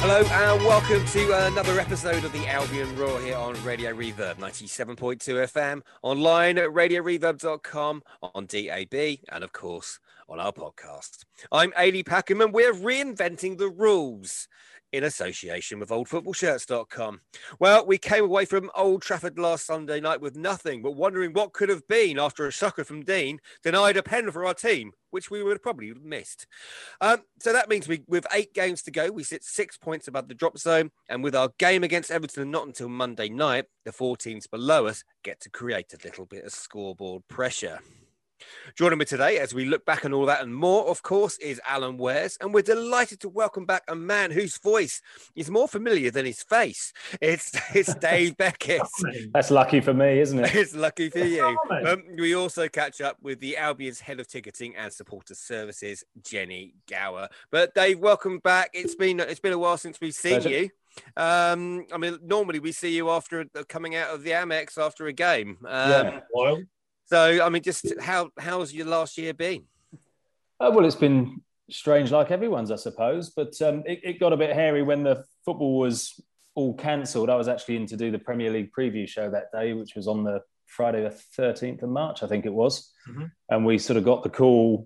Hello and welcome to another episode of the Albion Roar here on Radio Reverb 97.2 FM, online at radioreverb.com, on DAB, and of course on our podcast. I'm Ailey Packham and we're reinventing the rules in association with oldfootballshirts.com. Well, we came away from Old Trafford last Sunday night with nothing, but wondering what could have been after a sucker from Dean denied a pen for our team, which we would have probably missed. So that means with 8 games to go, we sit 6 points above the drop zone. And with our game against Everton not until Monday night, the 4 teams below us get to create a little bit of scoreboard pressure. Joining me today as we look back on all that and more, of course, is Alan Wares. And we're delighted to welcome back a man whose voice is more familiar than his face. It's Dave Beckett. That's lucky for me, isn't it? It's lucky for you. We also catch up with the Albion's head of ticketing and supporter services, Jenny Gower. But Dave, welcome back. It's been a while since we've seen you. I mean, normally we see you after coming out of the Amex after a game. Wild. So, I mean, just how's your last year been? Well, it's been strange like everyone's, I suppose. But it got a bit hairy when the football was all cancelled. I was actually in to do the Premier League preview show that day, which was on the Friday the 13th of March, I think it was. Mm-hmm. And we sort of got the call,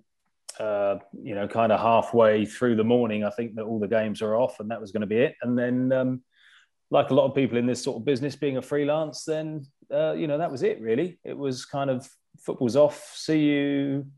kind of halfway through the morning, I think, that all the games are off and that was going to be it. And then, like a lot of people in this sort of business, being a freelance, then, that was it, really. It was kind of football's off, see you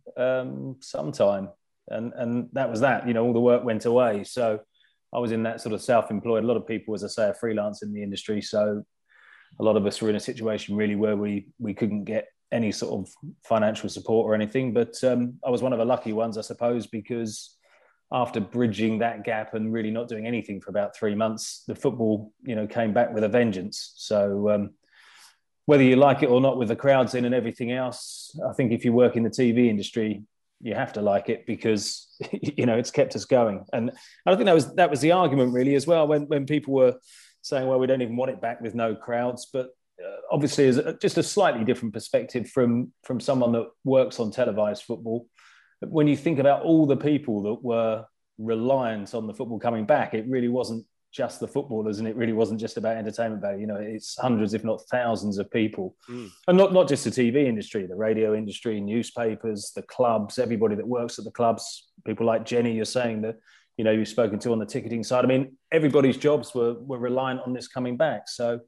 sometime. And that was that, all the work went away. So I was in that sort of self-employed. A lot of people, as I say, are freelance in the industry. So a lot of us were in a situation really where we couldn't get any sort of financial support or anything. But I was one of the lucky ones, I suppose, because after bridging that gap and really not doing anything for about 3 months, the football, came back with a vengeance. So whether you like it or not, with the crowds in and everything else, I think if you work in the TV industry, you have to like it because, it's kept us going. And I think that was the argument really as well when people were saying, well, we don't even want it back with no crowds. But obviously, as just a slightly different perspective from someone that works on televised football, when you think about all the people that were reliant on the football coming back, it really wasn't just the footballers and it really wasn't just about entertainment value. It's hundreds, if not thousands of people. And not just the TV industry, the radio industry, newspapers, the clubs, everybody that works at the clubs, people like Jenny, you're saying that, you've spoken to on the ticketing side. I mean, everybody's jobs were reliant on this coming back. So,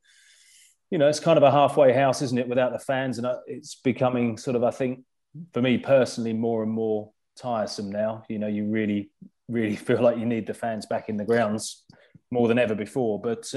it's kind of a halfway house, isn't it, without the fans? And it's becoming sort of, I think, for me personally, more and more tiresome now. You really, really feel like you need the fans back in the grounds more than ever before. But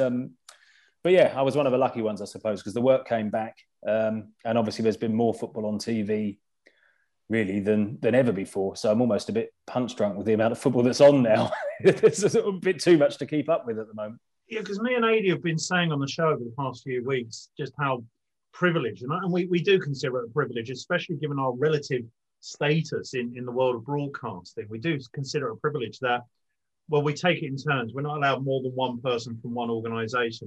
yeah, I was one of the lucky ones, I suppose, because the work came back. And obviously there's been more football on TV really than ever before. So I'm almost a bit punch drunk with the amount of football that's on now. It's a bit too much to keep up with at the moment. Yeah, because me and Adi have been saying on the show over the past few weeks just how privileged, and we do consider it a privilege, especially given our relative status in the world of broadcasting. We do consider it a privilege that, well, we take it in turns. We're not allowed more than one person from one organisation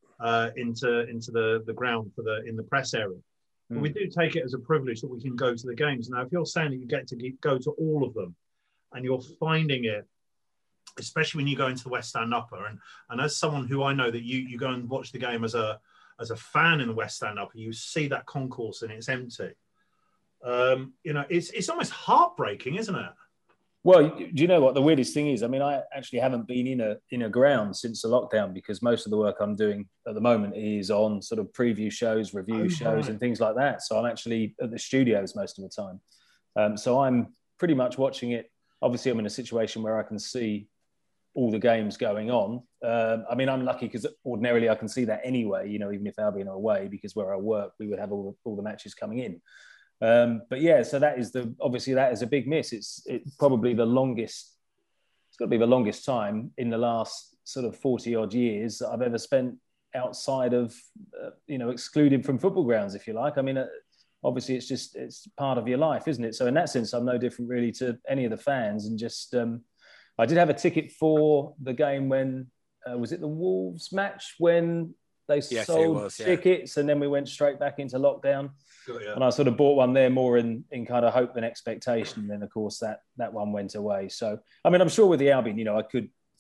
into the ground in the press area. But we do take it as a privilege that we can go to the games. Now, if you're saying that you get to go to all of them, and you're finding it, especially when you go into the West Stand Upper, and as someone who I know that you go and watch the game as a fan in the West Stand Upper, you see that concourse and it's empty. It's almost heartbreaking, isn't it? Well, do you know what the weirdest thing is? I mean, I actually haven't been in a ground since the lockdown because most of the work I'm doing at the moment is on sort of preview shows, review shows and things like that. So I'm actually at the studios most of the time. So I'm pretty much watching it. Obviously, I'm in a situation where I can see all the games going on. I mean, I'm lucky because ordinarily I can see that anyway, even if Albion are away, because where I work, we would have all the matches coming in. But yeah, so that is a big miss. It's probably the longest. It's got to be the longest time in the last sort of 40 odd years that I've ever spent outside of, excluded from football grounds, if you like. I mean, obviously it's part of your life, isn't it? So in that sense, I'm no different really to any of the fans. And just, I did have a ticket for the game when, was it the Wolves match when they sold tickets and then we went straight back into lockdown? And I sort of bought one there more in kind of hope than expectation. And then, of course, that one went away. So, I mean, I'm sure with the Albion, I could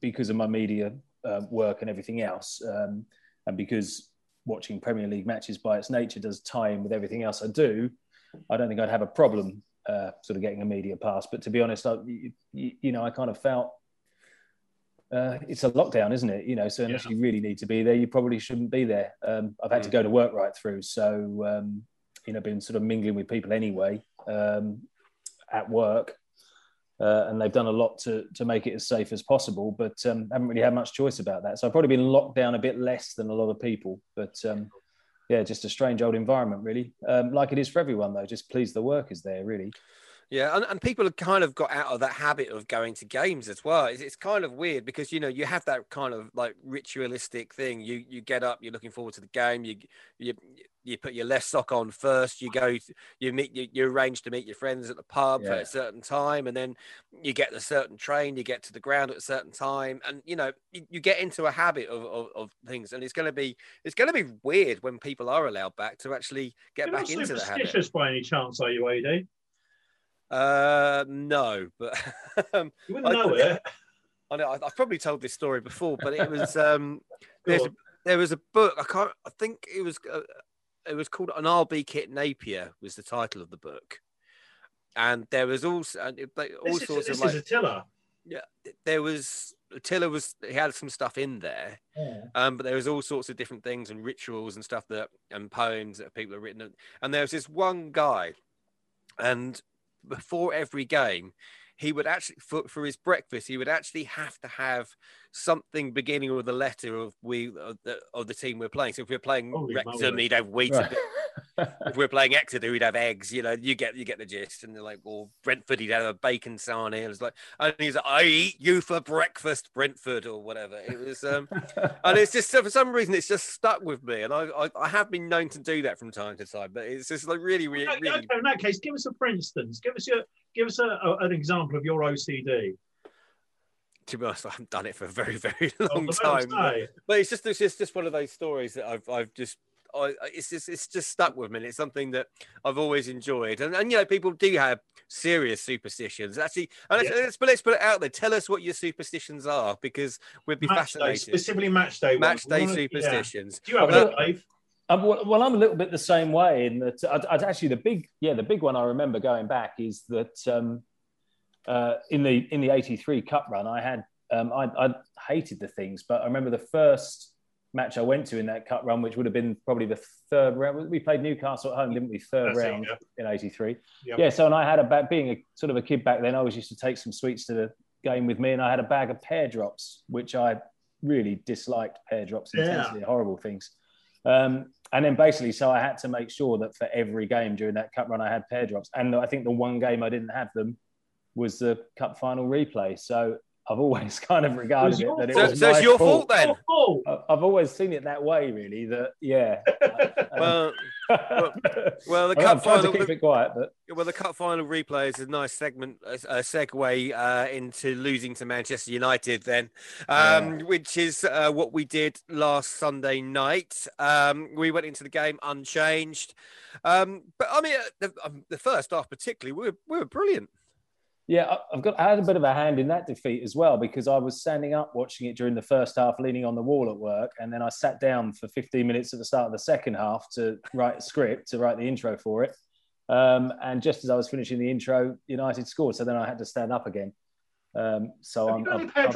because of my media work and everything else, and because watching Premier League matches by its nature does tie in with everything else I do, I don't think I'd have a problem sort of getting a media pass. But to be honest, I kind of felt it's a lockdown, isn't it? So unless you really need to be there, you probably shouldn't be there. I've had to go to work right through. So, been sort of mingling with people anyway at work. And they've done a lot to make it as safe as possible, but haven't really had much choice about that. So I've probably been locked down a bit less than a lot of people. But just a strange old environment, really. Like it is for everyone, though. Just please the workers there, really. Yeah, and people have kind of got out of that habit of going to games as well. It's kind of weird because, you have that kind of like ritualistic thing. You get up, you're looking forward to the game. You put your left sock on first. You go, you arrange to meet your friends at the pub at a certain time, and then you get a certain train. You get to the ground at a certain time, and you get into a habit of things. And it's going to be weird when people are allowed back to actually get back into the habit. You're not superstitious by any chance, are you, AD? No, but you wouldn't know it. I know I've probably told this story before, but it was there was a book. I think it was called An RB Kit Napier was the title of the book, and there was also all sorts of like Attila. Yeah, there was Attila he had some stuff in there, but there was all sorts of different things and rituals and stuff and poems that people have written, and there was this one guy, and before every game, he would actually, for his breakfast, he would actually have to have something beginning with the letter of the team we're playing. So if we're playing Wrexham, he'd have wheat. Right. If we're playing Exeter, we'd have eggs. You get the gist. And they're like, well, Brentford, he'd have a bacon sarnie. And it's like, and he's like, I eat you for breakfast, Brentford, or whatever. It was, and it's just for some reason it's just stuck with me. And I have been known to do that from time to time, but it's just like really. Okay, in that case, give us a for instance. Give us an example of your OCD. To be honest, I haven't done it for a very, very long time. But it's just one of those stories that it's just stuck with me. And it's something that I've always enjoyed. And people do have serious superstitions. Actually, and let's put it out there. Tell us what your superstitions are, because we'd be fascinated. Specifically match day superstitions. Do you have it, Dave? Well, I'm a little bit the same way in that. I'd actually the big one I remember going back is that in the '83 Cup run, I had I hated the things, but I remember the first match I went to in that Cup run, which would have been probably the third round. We played Newcastle at home, didn't we? Third round in '83. Yep. Yeah. So, and I had being a sort of a kid back then, I always used to take some sweets to the game with me, and I had a bag of pear drops, which I really disliked. Pear drops intensely, horrible things. And then basically, so I had to make sure that for every game during that Cup run, I had pear drops. And I think the one game I didn't have them was the Cup final replay. So I've always kind of regarded it that it was so it's your fault then. I've always seen it that way, really. That well, the Cup final. To keep it quiet, but the Cup final replay is a nice segue into losing to Manchester United, then, which is what we did last Sunday night. We went into the game unchanged, but I mean, the first half particularly, we were brilliant. Yeah, I had a bit of a hand in that defeat as well, because I was standing up watching it during the first half, leaning on the wall at work, and then I sat down for 15 minutes at the start of the second half to write a script, to write the intro for it. And just as I was finishing the intro, United scored, so then I had to stand up again. So I've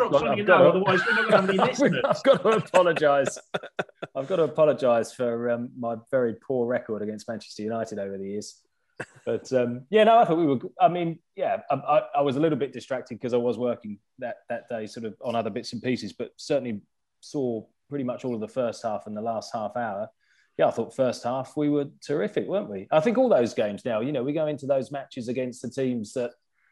got to apologise. I've got to apologise for my very poor record against Manchester United over the years. But I thought we were. I mean, I was a little bit distracted because I was working that day, sort of on other bits and pieces. But certainly saw pretty much all of the first half and the last half hour. Yeah, I thought first half we were terrific, weren't we? I think all those games now, we go into those matches against the teams that,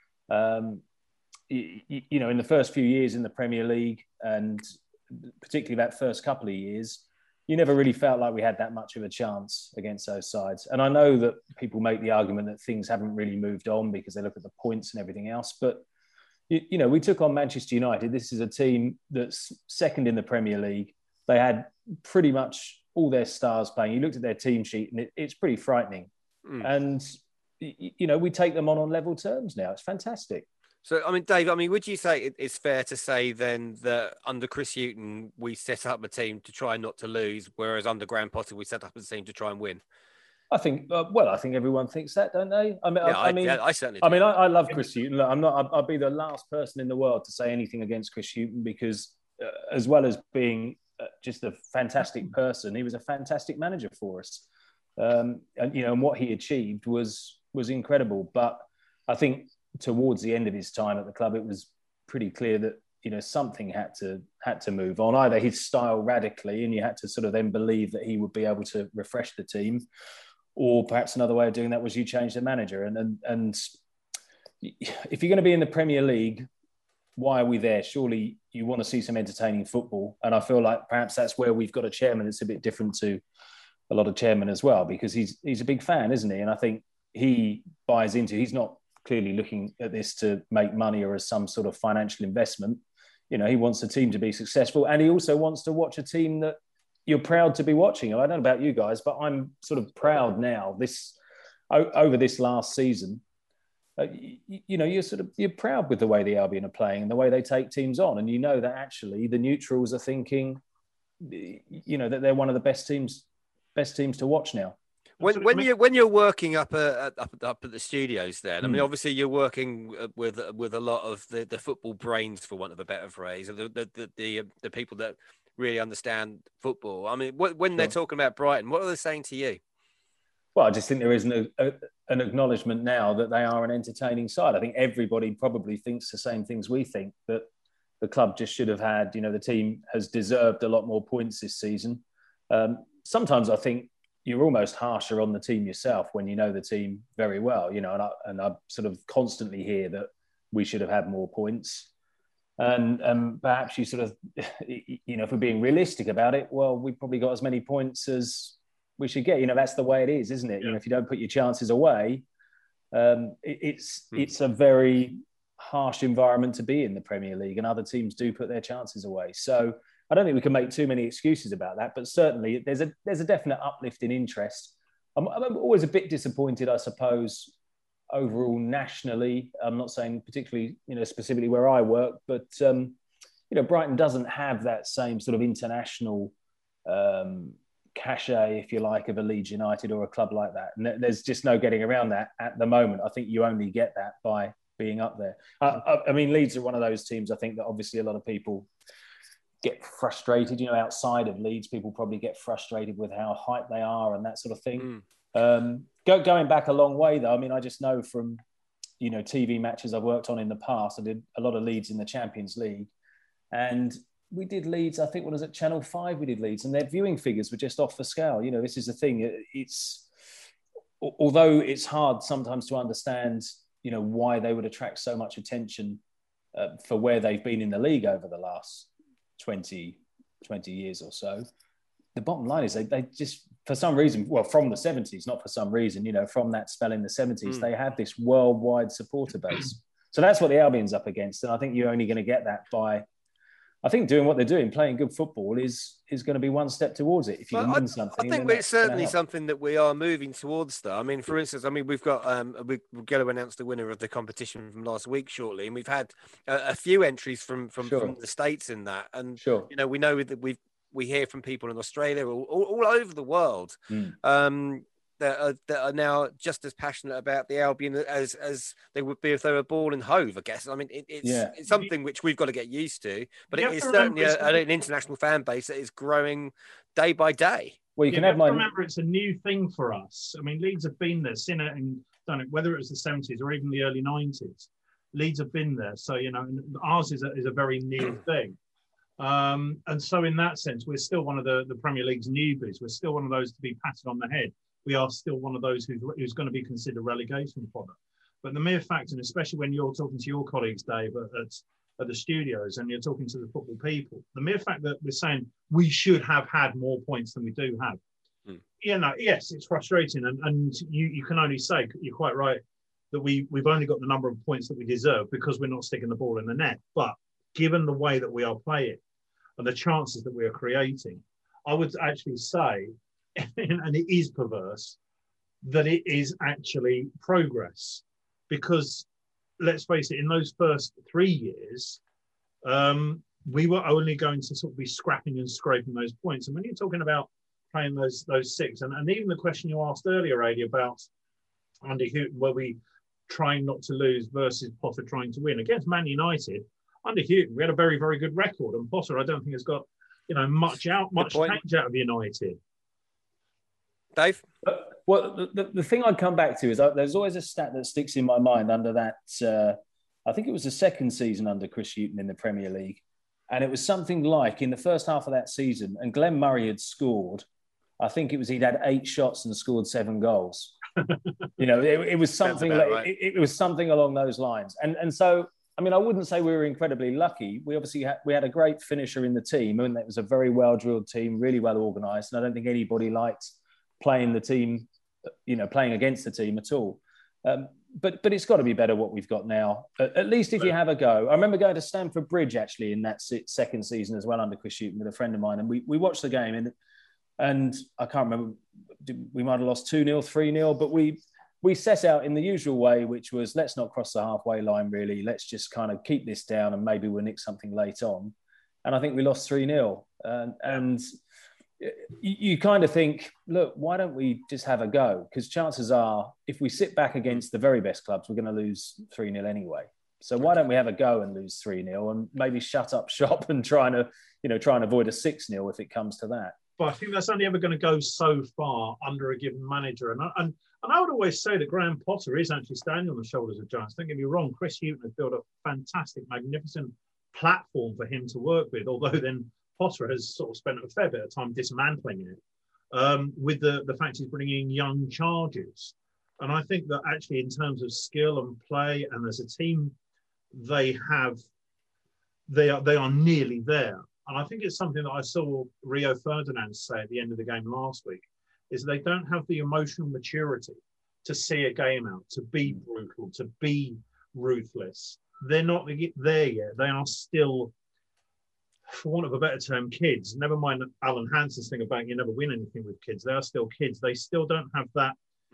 in the first few years in the Premier League, and particularly that first couple of years, you never really felt like we had that much of a chance against those sides. And I know that people make the argument that things haven't really moved on because they look at the points and everything else. But, we took on Manchester United. This is a team that's second in the Premier League. They had pretty much all their stars playing. You looked at their team sheet and it's pretty frightening. And, we take them on level terms now. It's fantastic. So, I mean, Dave, I mean, would you say it's fair to say then that under Chris Hughton, we set up a team to try not to lose, whereas under Graham Potter, we set up a team to try and win? I think, I think everyone thinks that, don't they? I certainly do. I love Chris Hughton. Look, I'd be the last person in the world to say anything against Chris Hughton because, as well as being just a fantastic person, he was a fantastic manager for us. And what he achieved was incredible. But I think towards the end of his time at the club, it was pretty clear that something had to move on. Either his style radically, and you had to sort of then believe that he would be able to refresh the team, or perhaps another way of doing that was you change the manager. And if you're going to be in the Premier League, why are we there? Surely you want to see some entertaining football. And I feel like perhaps that's where we've got a chairman that's a bit different to a lot of chairmen as well, because he's a big fan, isn't he? And I think he buys into, he's not clearly looking at this to make money or as some sort of financial investment. He wants the team to be successful, and he also wants to watch a team that you're proud to be watching. I don't know about you guys, but I'm sort of proud now. Over this last season, you're proud with the way the Albion are playing and the way they take teams on, and that actually the neutrals are thinking, that they're one of the best teams to watch now. When you're working up at the studios, then I mean, obviously you're working with a lot of the football brains, for want of a better phrase, the people that really understand football. I mean, when they're talking about Brighton, what are they saying to you? Well, I just think there is an acknowledgement now that they are an entertaining side. I think everybody probably thinks the same things we think, that the club just should have had, the team has deserved a lot more points this season. Sometimes I think you're almost harsher on the team yourself when you know the team very well, and I sort of constantly hear that we should have had more points. And perhaps you sort of, if we're being realistic about it, well, we probably got as many points as we should get. That's the way it is, isn't it? Yeah. If you don't put your chances away, it's a very harsh environment to be in the Premier League, and other teams do put their chances away. So I don't think we can make too many excuses about that, but certainly there's a definite uplift in interest. I'm always a bit disappointed, I suppose, overall nationally. I'm not saying particularly, specifically where I work, but Brighton doesn't have that same sort of international cachet, if you like, of a Leeds United or a club like that. And there's just no getting around that at the moment. I think you only get that by being up there. I mean, Leeds are one of those teams, I think, that obviously a lot of people get frustrated, outside of Leeds, people probably get frustrated with how hyped they are and that sort of thing. Going back a long way, though, I mean, I just know from, TV matches I've worked on in the past, I did a lot of Leeds in the Champions League, and we did Leeds, I think, when I was at Channel 5, we did Leeds, and their viewing figures were just off the scale. This is the thing. Although it's hard sometimes to understand, why they would attract so much attention for where they've been in the league over the last 20 years or so. The bottom line is they just, for some reason, well, from the 70s, not for some reason, from that spell in the 70s, they have this worldwide supporter base. So that's what the Albion's up against. And I think you're only going to get that by, I think, doing what they're doing, playing good football is going to be one step towards it. If you can win something. I think it's certainly something that we are moving towards, though. I mean, for instance, we've got, we're going to announce the winner of the competition from last week shortly. And we've had a few entries from the States in that. And, we know that we hear from people in Australia, all over the world, that are now just as passionate about the Albion as they would be if they were born in Hove, I guess. I mean, it's something which we've got to get used to, but it is certainly an international fan base that is growing day by day. Well, you have remember, it's a new thing for us. I mean, Leeds have been there, seen it and done it, whether it was the 70s or even the early 90s. Leeds have been there. So, ours is a very new thing. And so in that sense, we're still one of the Premier League's newbies. We're still one of those to be patted on the head. We are still one of those who's going to be considered relegation fodder. But the mere fact, and especially when you're talking to your colleagues, Dave, at the studios, and you're talking to the football people, the mere fact that we're saying we should have had more points than we do have. Yes, it's frustrating. And you can only say, you're quite right, that we've only got the number of points that we deserve because we're not sticking the ball in the net. But given the way that we are playing and the chances that we are creating, I would actually say, and it is perverse, that it is actually progress. Because let's face it, in those first 3 years, we were only going to sort of be scrapping and scraping those points. And when you're talking about playing those six, and even the question you asked earlier, Adi, about Andy Houghton, were we trying not to lose versus Potter trying to win against Man United? Under Houghton, we had a very, very good record, and Potter, I don't think has got much change out of United. Dave? Well, the thing I'd come back to is there's always a stat that sticks in my mind under that. I think it was the second season under Chris Hughton in the Premier League. And it was something like in the first half of that season, and Glenn Murray had scored, I think he'd had 8 shots and scored 7 goals. It was something it was something along those lines. And so, I mean, I wouldn't say we were incredibly lucky. We obviously had a great finisher in the team, and it was a very well-drilled team, really well organised. And I don't think anybody liked playing the team, playing against the team at all. But it's got to be better what we've got now. At least if you have a go. I remember going to Stamford Bridge actually in that second season as well under Chris Hughton with a friend of mine, and we watched the game and I can't remember, we might have lost 2-0, 3-0, but we set out in the usual way, which was let's not cross the halfway line really. Let's just kind of keep this down and maybe we'll nick something late on. And I think we lost 3-0. And you kind of think, look, why don't we just have a go? Because chances are, if we sit back against the very best clubs, we're going to lose 3-0 anyway. So why don't we have a go and lose 3-0 and maybe shut up shop and try and avoid a 6-0 if it comes to that. But I think that's only ever going to go so far under a given manager. And I would always say that Graham Potter is actually standing on the shoulders of giants. Don't get me wrong, Chris Hughton has built a fantastic, magnificent platform for him to work with, although then Potter has sort of spent a fair bit of time dismantling it with the fact he's bringing in young charges. And I think that actually in terms of skill and play and as a team, they are nearly there. And I think it's something that I saw Rio Ferdinand say at the end of the game last week, is they don't have the emotional maturity to see a game out, to be brutal, to be ruthless. They're not there yet. They are still, for want of a better term, kids. Never mind Alan Hansen's thing about you never win anything with kids. They are still kids. They still don't have that,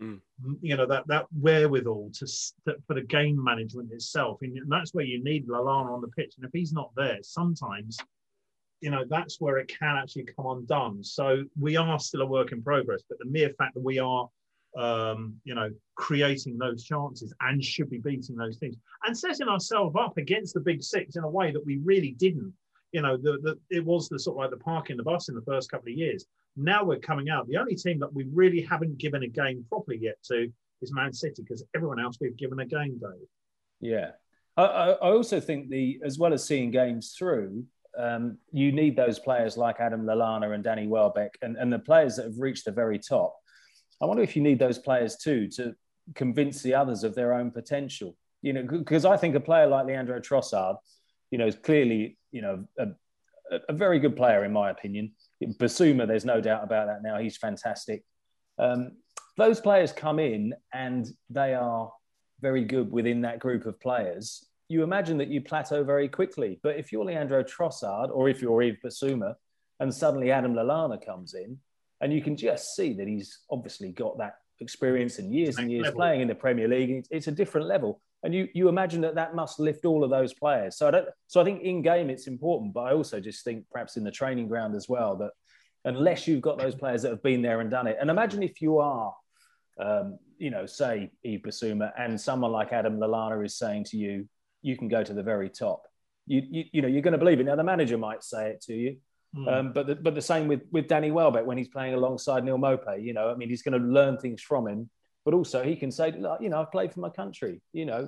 that wherewithal for the game management itself. And that's where you need Lallana on the pitch. And if he's not there, sometimes, that's where it can actually come undone. So we are still a work in progress. But the mere fact that we are, creating those chances and should be beating those teams and setting ourselves up against the big six in a way that we really didn't. It was the sort of like the parking the bus in the first couple of years. Now we're coming out. The only team that we really haven't given a game properly yet to is Man City, because everyone else we've given a game, Dave. Yeah. I also think as well as seeing games through, you need those players like Adam Lallana and Danny Welbeck and the players that have reached the very top. I wonder if you need those players too to convince the others of their own potential. Because I think a player like Leandro Trossard, is clearly, a very good player in my opinion. Basuma, there's no doubt about that now. He's fantastic. Those players come in and they are very good within that group of players. You imagine that you plateau very quickly. But if you're Leandro Trossard or if you're Yves Basuma and suddenly Adam Lallana comes in, and you can just see that he's obviously got that experience and years playing in the Premier League. It's a different level. And you imagine that must lift all of those players. So I think in game it's important, but I also just think perhaps in the training ground as well, that unless you've got those players that have been there and done it, and imagine if you are, say Yves Basuma and someone like Adam Lallana is saying to you, you can go to the very top. You're going to believe it. Now the manager might say it to you, but the same with Danny Welbeck when he's playing alongside Neil Maupay. He's going to learn things from him. But also he can say, I've played for my country.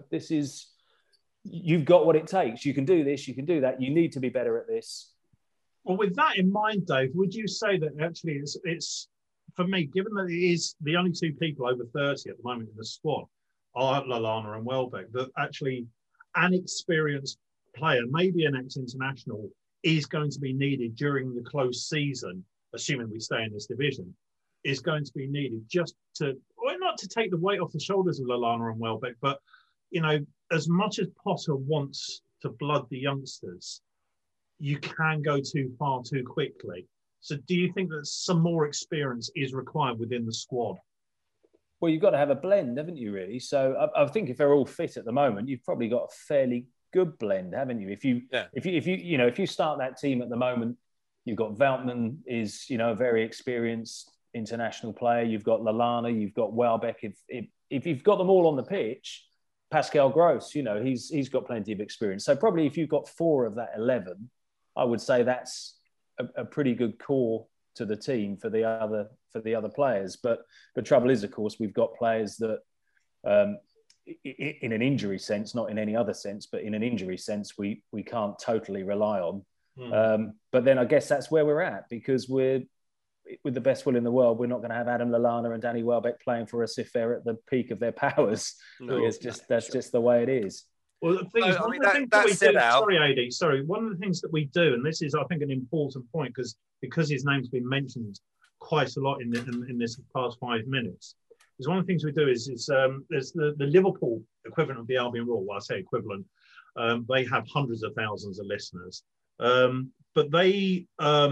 You've got what it takes. You can do this, you can do that. You need to be better at this. Well, with that in mind, Dave, would you say that actually it's for me, given that it is the only two people over 30 at the moment in the squad are Lallana and Welbeck, that actually an experienced player, maybe an ex-international, is going to be needed during the close season, assuming we stay in this division, is going to be needed just to, well, not to take the weight off the shoulders of Lallana and Welbeck, but, as much as Potter wants to blood the youngsters, you can go too far too quickly. So do you think that some more experience is required within the squad? Well, you've got to have a blend, haven't you, really? So I think if they're all fit at the moment, you've probably got a fairly good blend, haven't you? If you start that team at the moment, you've got Veltman is, a very experienced international player. You've got Lallana, you've got Welbeck. If you've got them all on the pitch, Pascal Gross, he's got plenty of experience. So probably if you've got 4 of that 11, I would say that's a pretty good core to the team for the other players. But the trouble is, of course, we've got players that, in an injury sense, not in any other sense, but in an injury sense, we can't totally rely on. But then I guess that's where we're at, because with the best will in the world, we're not going to have Adam Lallana and Danny Welbeck playing for us if they're at the peak of their powers. No, that's just the way it is. Well, the thing is, one of the things that we do, one of the things that we do, and this is, I think, an important point, because his name's been mentioned quite a lot in this past 5 minutes, is one of the things we do is there's the Liverpool equivalent of the Albion Roar. Well, I say equivalent. They have hundreds of thousands of listeners, but they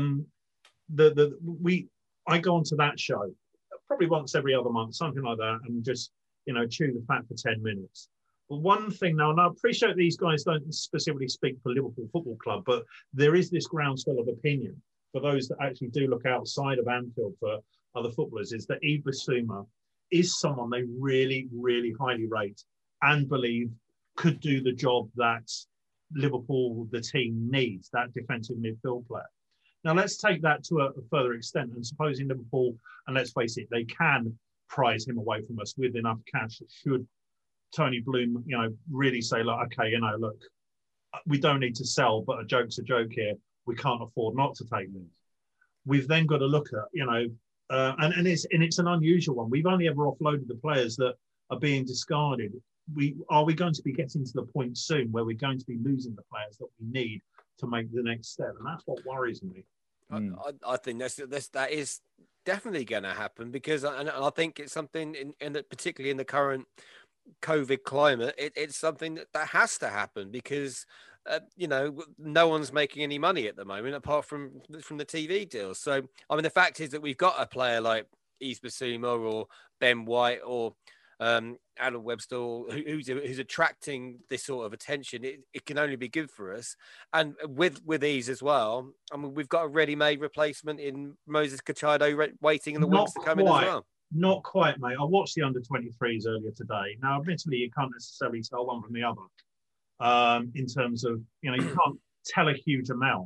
I go onto that show probably once every other month, something like that, and just chew the fat for 10 minutes. But one thing now, and I appreciate these guys don't specifically speak for Liverpool Football Club, but there is this groundswell of opinion for those that actually do look outside of Anfield for other footballers, is that Yves Bissouma is someone they really, really highly rate and believe could do the job that Liverpool, the team, needs, that defensive midfield player. Now, let's take that to a further extent, and supposing Liverpool, and let's face it, they can prize him away from us with enough cash, should Tony Bloom, really say, look, okay, look, we don't need to sell, but a joke's a joke here. We can't afford not to take this. We've then got to look at, and it's an unusual one. We've only ever offloaded the players that are being discarded. Are we going to be getting to the point soon where we're going to be losing the players that we need to make the next step? And that's what worries me. I think that is definitely going to happen, because and I think it's something particularly in the current COVID climate, it's something that has to happen, because no one's making any money at the moment apart from the TV deals. So I mean, the fact is that we've got a player like Yves Bissouma or Ben White or Alan Webster, who's attracting this sort of attention. It can only be good for us. And with Yves as well, I mean, we've got a ready-made replacement in Moses Cachado waiting in the wings to come in as well. Not quite, mate. I watched the under-23s earlier today. Now, admittedly, you can't necessarily tell one from the other in terms of, you can't tell a huge amount.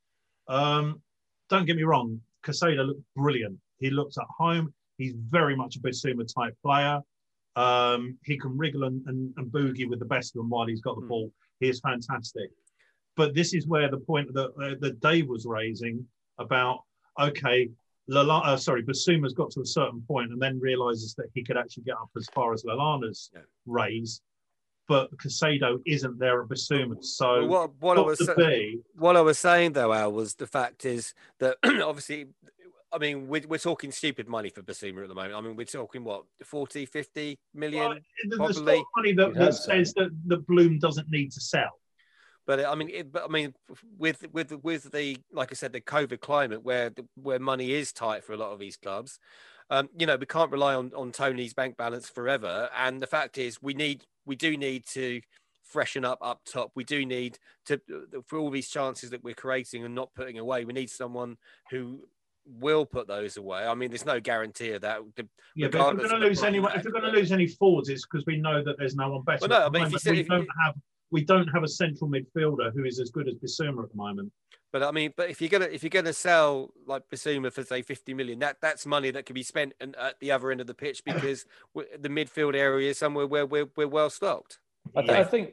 Don't get me wrong, Caicedo looked brilliant. He looked at home. He's very much a Bissouma-type player. He can wriggle and boogie with the best of them while he's got the ball. He is fantastic. But this is where the point that Dave was raising about, okay, Bissouma's got to a certain point and then realises that he could actually get up as far as Lallana's raise, but Caicedo isn't there at Bissouma. So what I was saying though, Al, was the fact is that obviously, I mean, we're talking stupid money for Bissouma at the moment. I mean, we're talking, what, 40, 50 million? Well, there's not money that says that Bloom doesn't need to sell. But I mean, with the, like I said, the COVID climate where money is tight for a lot of these clubs, we can't rely on Tony's bank balance forever. And the fact is, we do need to freshen up top. We do need to, for all these chances that we're creating and not putting away, we need someone who will put those away. I mean, there's no guarantee of that. Yeah, but if we're going to lose any forwards, it's because we know that there's no one better. Well, no, I mean, we don't have a central midfielder who is as good as Bissouma at the moment. But I mean, if you're gonna sell like Bissouma for say 50 million, that's money that can be spent at the other end of the pitch, because the midfield area is somewhere where we're well stocked. I think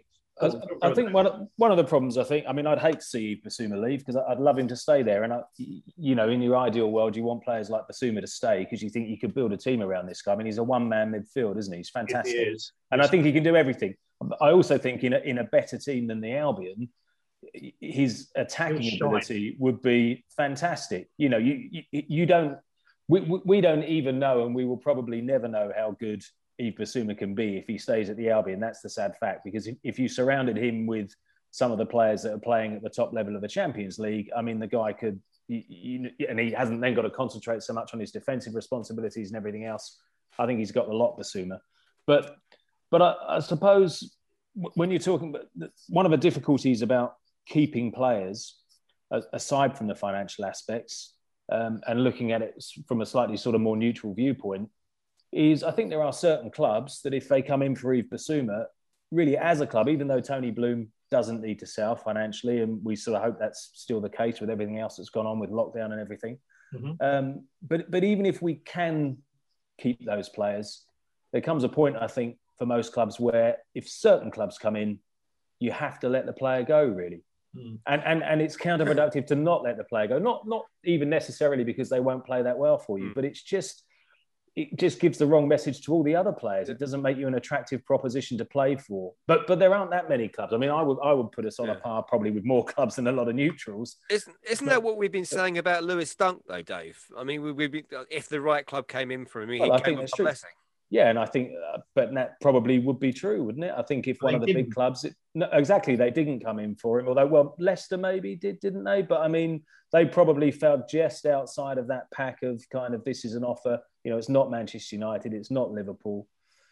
one of the problems, I'd hate to see Bissouma leave, because I'd love him to stay there. And in your ideal world, you want players like Bissouma to stay because you think you could build a team around this guy. I mean, he's a one-man midfield, isn't he? He's fantastic, and I think he can do everything. I also think in a better team than the Albion, his attacking ability would be fantastic. We don't even know, and we will probably never know how good Yves Bissouma can be if he stays at the Albion. That's the sad fact, because if you surrounded him with some of the players that are playing at the top level of the Champions League, I mean, the guy could, and he hasn't then got to concentrate so much on his defensive responsibilities and everything else I think he's got the lot, Basuma. But I suppose when you're talking about one of the difficulties about keeping players, aside from the financial aspects, and looking at it from a slightly sort of more neutral viewpoint, is I think there are certain clubs that if they come in for Yves Basuma, really as a club, even though Tony Bloom doesn't need to sell financially, and we sort of hope that's still the case with everything else that's gone on with lockdown and everything. Mm-hmm. But even if we can keep those players, there comes a point, I think, for most clubs where if certain clubs come in, you have to let the player go, really. Mm. And it's counterproductive to not let the player go, not even necessarily because they won't play that well for you, but it just gives the wrong message to all the other players. It doesn't make you an attractive proposition to play for. But there aren't that many clubs. I mean, I would put us on a par probably with more clubs than a lot of neutrals. Isn't that what we've been saying about Lewis Dunk, though, Dave? I mean, if the right club came in for him, I think that's true. Blessing. Yeah, and I think, but that probably would be true, wouldn't it? I think if one of the big clubs, exactly, they didn't come in for him. Although, well, Leicester maybe did, didn't they? But I mean, they probably felt just outside of that pack of kind of, this is an offer. You know, it's not Manchester United, it's not Liverpool.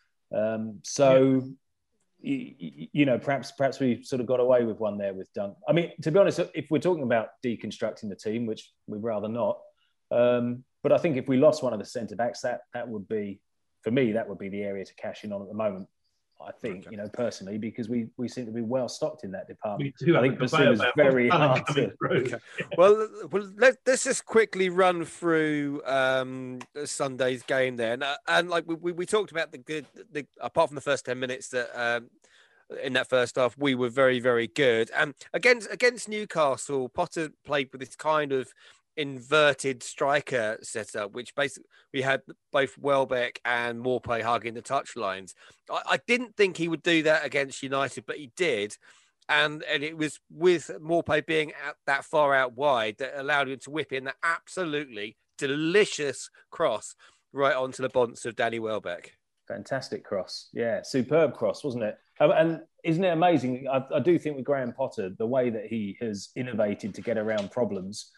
You know, perhaps we sort of got away with one there with Dunk. I mean, to be honest, if we're talking about deconstructing the team, which we'd rather not, but I think if we lost one of the centre backs, that would be, for me, that would be the area to cash in on at the moment. I think, you know, personally, because we seem to be well stocked in that department. We do. I think Basuma's very hard to. Okay. Well, let's just quickly run through Sunday's game there, and like we talked about the apart from the first 10 minutes that in that first half we were very, very good. And against Newcastle, Potter played with this kind of inverted striker setup, which basically we had both Welbeck and Maupay hugging the touchlines. I didn't think he would do that against United, but he did. And it was with Maupay being that far out wide that allowed him to whip in that absolutely delicious cross right onto the bonds of Danny Welbeck. Fantastic cross. Yeah, superb cross, wasn't it? And isn't it amazing? I do think with Graham Potter, the way that he has innovated to get around problems,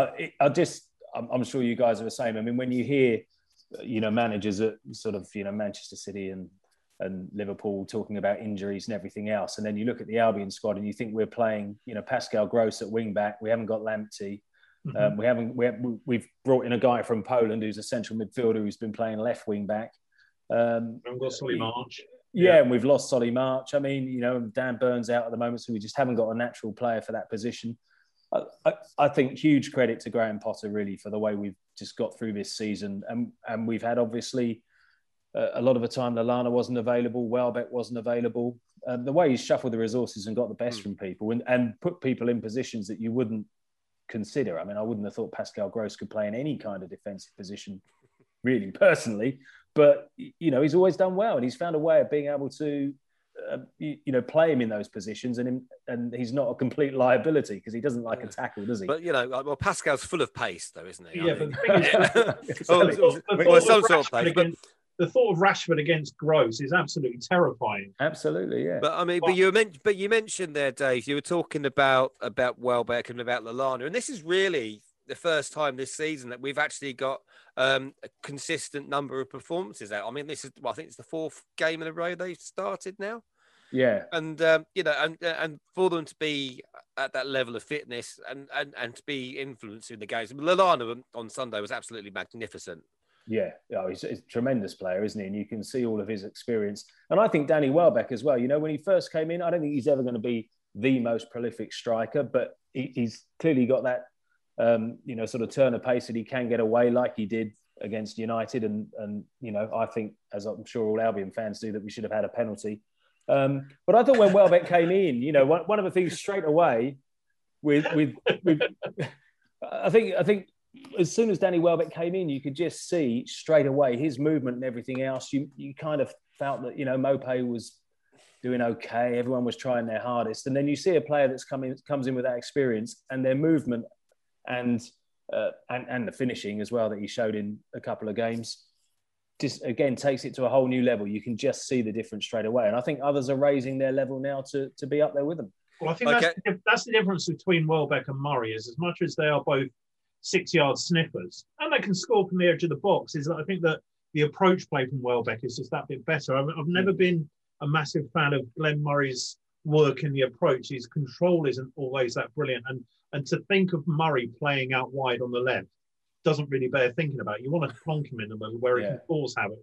I'm sure you guys are the same. I mean, when you hear, you know, managers at sort of, you know, Manchester City and Liverpool talking about injuries and everything else, and then you look at the Albion squad and you think we're playing, you know, Pascal Gross at wing back. We haven't got Lamptey. Mm-hmm. We've brought in a guy from Poland who's a central midfielder who's been playing left wing back. We've got Solly March. Yeah, and we've lost Solly March. I mean, you know, Dan Burns out at the moment, so we just haven't got a natural player for that position. I think huge credit to Graham Potter, really, for the way we've just got through this season. And we've had, obviously, a lot of the time Lallana wasn't available, Welbeck wasn't available. The way he's shuffled the resources and got the best from people and put people in positions that you wouldn't consider. I mean, I wouldn't have thought Pascal Gross could play in any kind of defensive position, really, personally. But, you know, he's always done well, and he's found a way of being able to you know, play him in those positions, and he's not a complete liability because he doesn't like a tackle, does he? But, you know, well, Pascal's full of pace, though, isn't he? Yeah, but the thought of Rashford against Gross is absolutely terrifying. Absolutely, yeah. But I mean, but you mentioned there, Dave. You were talking about Welbeck and about Lallana, and this is really the first time this season that we've actually got a consistent number of performances out. I mean, I think it's the fourth game in a row they've started now. Yeah, and you know, and for them to be at that level of fitness and to be influencing the games. Lallana on Sunday was absolutely magnificent. Yeah, he's a tremendous player, isn't he? And you can see all of his experience. And I think Danny Welbeck as well. You know, when he first came in, I don't think he's ever going to be the most prolific striker, but he's clearly got that, you know, sort of turn of pace that he can get away like he did against United. And you know, I think, as I'm sure all Albion fans do, that we should have had a penalty. But I thought when Welbeck came in, you know, one of the things straight away with I think as soon as Danny Welbeck came in, you could just see straight away his movement and everything else. You kind of felt that, you know, Maupay was doing okay. Everyone was trying their hardest. And then you see a player comes in with that experience and their movement and the finishing as well that he showed in a couple of games, just again takes it to a whole new level. You can just see the difference straight away. And I think others are raising their level now to be up there with them. Well, I think that's the difference between Welbeck and Murray, is as much as they are both 6-yard sniffers and they can score from the edge of the box, is that I think that the approach play from Welbeck is just that bit better. I've never been a massive fan of Glenn Murray's work in the approach. His control isn't always that brilliant. And to think of Murray playing out wide on the left doesn't really bear thinking about. You want to plonk him in the middle where he can cause havoc.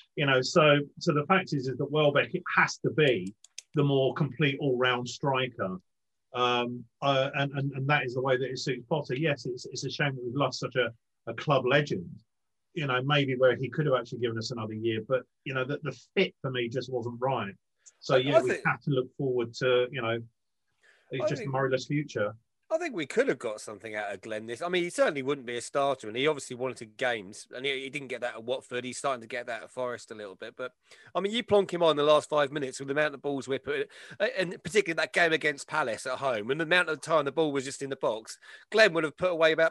So the fact is that Welbeck, it has to be the more complete all-round striker. And that is the way that it suits Potter. Yes, it's a shame that we've lost such a club legend. Maybe where he could have actually given us another year, but the fit for me just wasn't right. So we have to look forward to it's just a Murray-less future. I think we could have got something out of Glenn this. I mean, he certainly wouldn't be a starter, and he obviously wanted games, and he didn't get that at Watford. He's starting to get that at Forest a little bit. But, I mean, you plonk him on the last 5 minutes with the amount of balls we put, and particularly that game against Palace at home, and the amount of time the ball was just in the box, Glenn would have put away about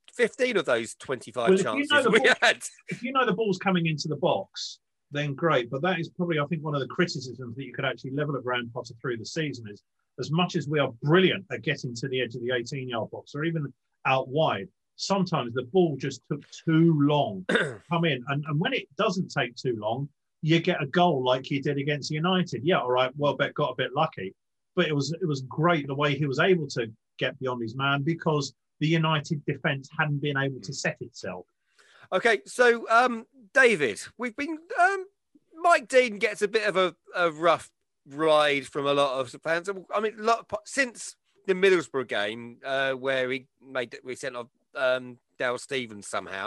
15 of those 25 chances we had. If the ball's coming into the box, then great. But that is probably, I think, one of the criticisms that you could actually level at Graham Potter through the season is, as much as we are brilliant at getting to the edge of the 18-yard box or even out wide, sometimes the ball just took too long to come in. And when it doesn't take too long, you get a goal like he did against United. Yeah, all right, Welbeck got a bit lucky, but it was great the way he was able to get beyond his man because the United defence hadn't been able to set itself. Okay, so David, we've been Mike Dean gets a bit of a rough ride from a lot of fans. I mean, since the Middlesbrough game where we sent off Dale Stevens somehow,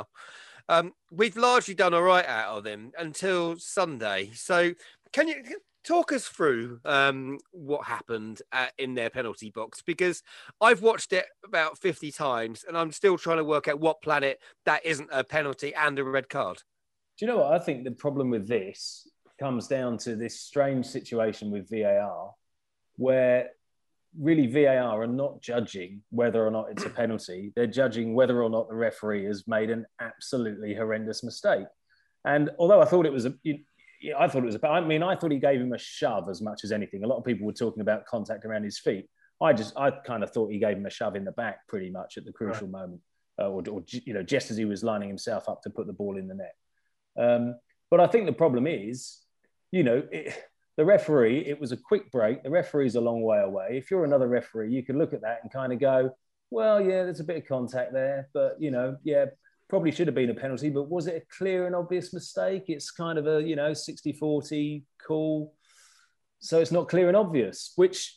we've largely done all right out of them until Sunday. So can you talk us through what happened in their penalty box? Because I've watched it about 50 times and I'm still trying to work out what planet that isn't a penalty and a red card. Do you know what? I think the problem with this comes down to this strange situation with VAR where really VAR are not judging whether or not it's a penalty. They're judging whether or not the referee has made an absolutely horrendous mistake. And although I thought it was I thought he gave him a shove as much as anything. A lot of people were talking about contact around his feet. I kind of thought he gave him a shove in the back pretty much at the crucial moment, or just as he was lining himself up to put the ball in the net. But I think the problem is, the referee, it was a quick break. The referee's a long way away. If you're another referee, you can look at that and kind of go, well, yeah, there's a bit of contact there, but, probably should have been a penalty, but was it a clear and obvious mistake? It's kind of a, 60-40 call. So it's not clear and obvious,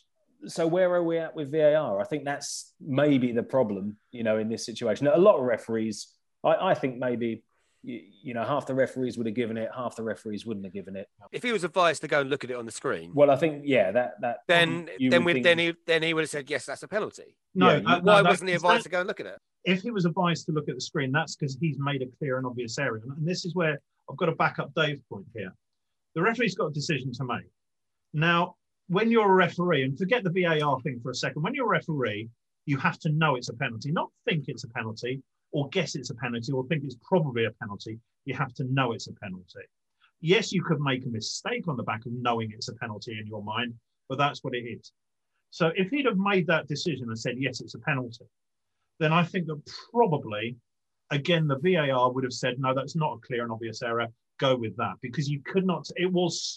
so where are we at with VAR? I think that's maybe the problem, in this situation. A lot of referees, I think maybe, half the referees would have given it, half the referees wouldn't have given it. If he was advised to go and look at it on the screen, well, I think then he would have said yes, that's a penalty. No, why wasn't he advised to go and look at it? If he was advised to look at the screen, that's because he's made a clear and obvious error. And this is where I've got to back up Dave's point here. The referee's got a decision to make. Now, when you're a referee, and forget the VAR thing for a second, when you're a referee, you have to know it's a penalty, not think it's a penalty, or guess it's a penalty, or think it's probably a penalty. You have to know it's a penalty. Yes, you could make a mistake on the back of knowing it's a penalty in your mind, but that's what it is. So if he'd have made that decision and said, yes, it's a penalty, then I think that probably, again, the VAR would have said, no, that's not a clear and obvious error. Go with that, because you could not, it was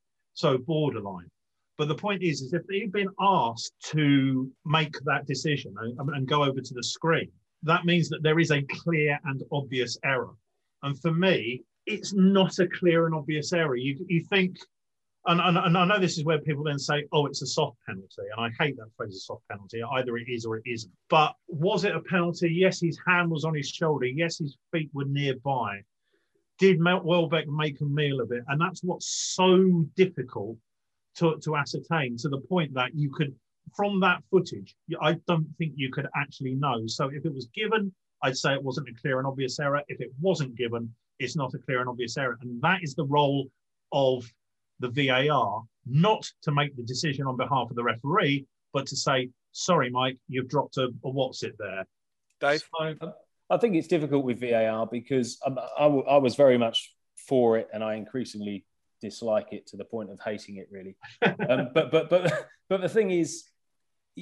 so borderline. But the point is if he'd been asked to make that decision and go over to the screen, that means that there is a clear and obvious error. And for me, it's not a clear and obvious error. You think, and I know this is where people then say, oh, it's a soft penalty. And I hate that phrase, a soft penalty. Either it is or it isn't. But was it a penalty? Yes, his hand was on his shoulder. Yes, his feet were nearby. Did Welbeck make a meal of it? And that's what's so difficult to ascertain, to the point that you could, from that footage, I don't think you could actually know. So if it was given, I'd say it wasn't a clear and obvious error. If it wasn't given, it's not a clear and obvious error. And that is the role of the VAR, not to make the decision on behalf of the referee, but to say, sorry, Mike, you've dropped a what's it there. Dave? So, I think it's difficult with VAR because I was very much for it and I increasingly dislike it to the point of hating it, really. But the thing is,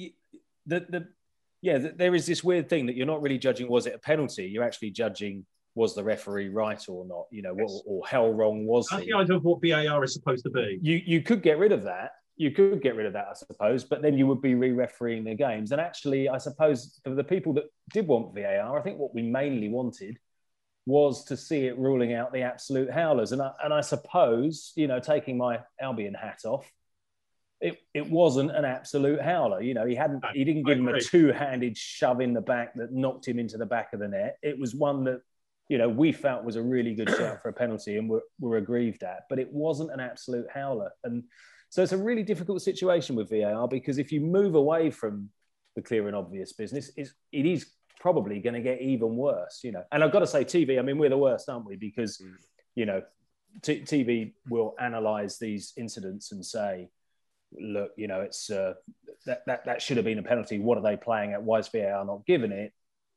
there is this weird thing that you're not really judging, was it a penalty? You're actually judging was the referee right or not? You know, or how wrong was That's he? the idea of what VAR is supposed to be. You could get rid of that. You could get rid of that, I suppose, but then you would be re-refereeing the games. And actually, I suppose for the people that did want VAR, I think what we mainly wanted was to see it ruling out the absolute howlers. And I suppose, you know, taking my Albion hat off, it wasn't an absolute howler. You know, he didn't give him a two-handed shove in the back that knocked him into the back of the net. It was one that, you know, we felt was a really good shout for a penalty and were aggrieved at, but it wasn't an absolute howler. And so it's a really difficult situation with VAR, because if you move away from the clear and obvious business, it is probably going to get even worse, you know. And I've got to say, TV, I mean, we're the worst, aren't we? Because, you know, TV will analyse these incidents and say, look, you know, it's that should have been a penalty. What are they playing at? Why is VAR not giving it?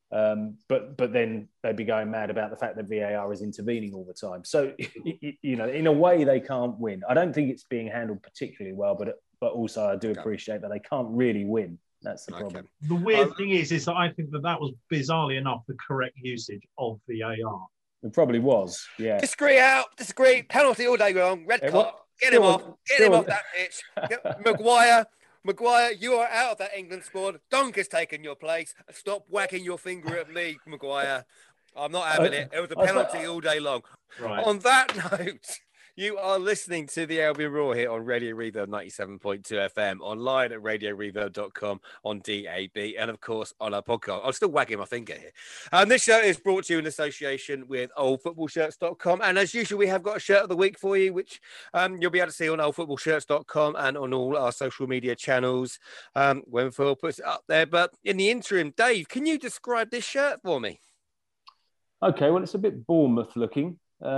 But then they'd be going mad about the fact that VAR is intervening all the time. So, you know, in a way, they can't win. I don't think it's being handled particularly well, but also I do appreciate that they can't really win. That's the problem. The weird thing is that I think that was bizarrely enough the correct usage of VAR. It probably was, yeah. Disagree. Penalty all day long. Red card. Get him off that pitch. Maguire, you are out of that England squad. Dunk has taken your place. Stop wagging your finger at me, Maguire. I'm not having it. It was a penalty all day long. Right. On that note, you are listening to the Albion Roar here on Radio Reverb 97.2 FM, online at radioreverb.com, on DAB, and of course on our podcast. I'm still wagging my finger here. This show is brought to you in association with oldfootballshirts.com. And as usual, we have got a shirt of the week for you, which you'll be able to see on oldfootballshirts.com and on all our social media channels when Phil puts it up there. But in the interim, Dave, can you describe this shirt for me? Okay, well, it's a bit Bournemouth looking.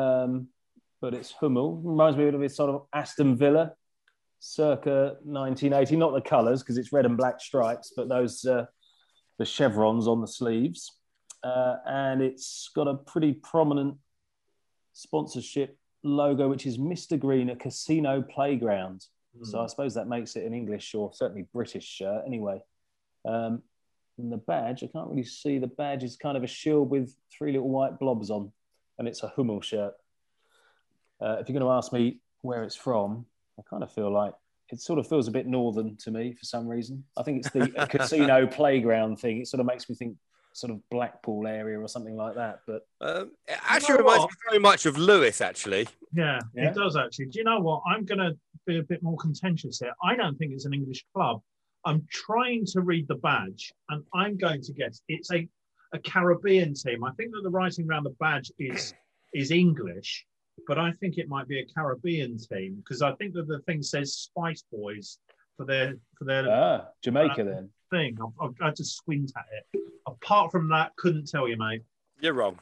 But it's Hummel. Reminds me of a sort of Aston Villa, circa 1980. Not the colours, because it's red and black stripes, but those the chevrons on the sleeves. And it's got a pretty prominent sponsorship logo, which is Mr. Green, a casino playground. So I suppose that makes it an English or certainly British shirt anyway. And the badge, I can't really see. The badge is kind of a shield with three little white blobs on, and it's a Hummel shirt. If you're going to ask me where it's from, I kind of feel like it sort of feels a bit northern to me for some reason. I think it's the casino playground thing. It sort of makes me think sort of Blackpool area or something like that. But it actually reminds me very much of Lewis, actually. Yeah, it does actually. Do you know what? I'm going to be a bit more contentious here. I don't think it's an English club. I'm trying to read the badge, and I'm going to guess it's a Caribbean team. I think that the writing around the badge is English. But I think it might be a Caribbean team, because I think that the thing says Spice Boys for their Jamaica then thing. I've had to squint at it. Apart from that, couldn't tell you, mate. You're wrong.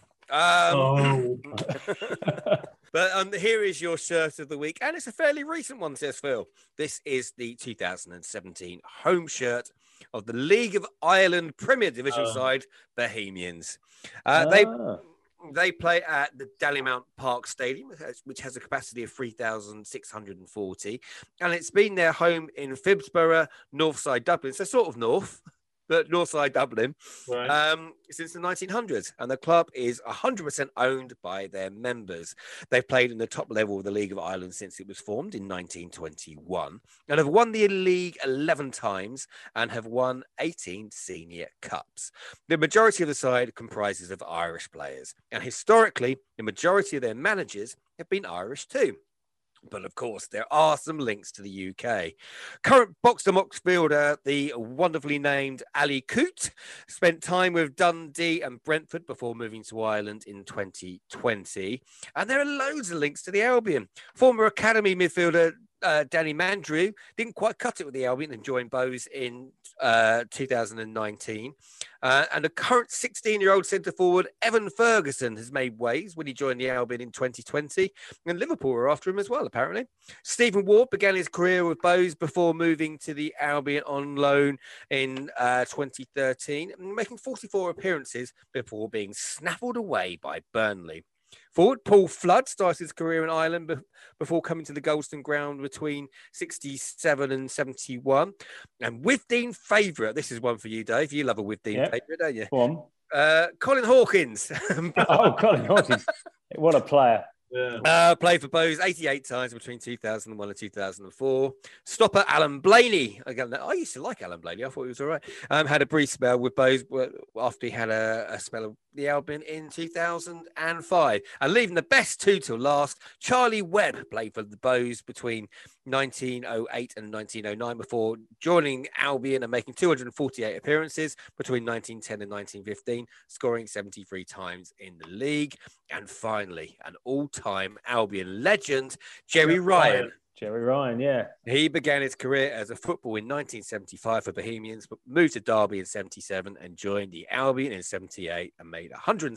But here is your shirt of the week, and it's a fairly recent one, says Phil. This is the 2017 home shirt of the League of Ireland Premier Division side, Bohemians. They play at the Dallymount Park Stadium, which has a capacity of 3,640. And it's been their home in Phibsborough, Northside Dublin. So sort of north, but Northside Dublin, since the 1900s. And the club is 100% owned by their members. They've played in the top level of the League of Ireland since it was formed in 1921 and have won the league 11 times and have won 18 senior cups. The majority of the side comprises of Irish players. And historically, the majority of their managers have been Irish too. But of course, there are some links to the UK. Current box-to-box fielder, the wonderfully named Ali Coote, spent time with Dundee and Brentford before moving to Ireland in 2020. And there are loads of links to the Albion. Former academy midfielder Danny Mandrew didn't quite cut it with the Albion and joined Bowes in 2019. And the current 16-year-old centre-forward Evan Ferguson has made waves when he joined the Albion in 2020. And Liverpool are after him as well, apparently. Stephen Ward began his career with Bowes before moving to the Albion on loan in 2013, making 44 appearances before being snaffled away by Burnley. Forward Paul Flood started his career in Ireland before coming to the Goldstone Ground between 67 and 71. And Withdean favourite, this is one for you, Dave. You love a Withdean favourite, don't you? Go on. Colin Hawkins. Oh, Colin Hawkins. What a player. Yeah. Played for Bowes 88 times between 2001 and 2004. Stopper Alan Blaney. Again, I used to like Alan Blaney. I thought he was all right. Had a brief spell with Bowes after he had a spell of the Albion in 2005. And leaving the best two till last, Charlie Webb played for the Bowes between 1908 and 1909 before joining Albion and making 248 appearances between 1910 and 1915, scoring 73 times in the league. And finally, an all-time Albion legend, Jerry Ryan. Jerry Ryan, yeah. He began his career as a football in 1975 for Bohemians, but moved to Derby in 77 and joined the Albion in 78 and made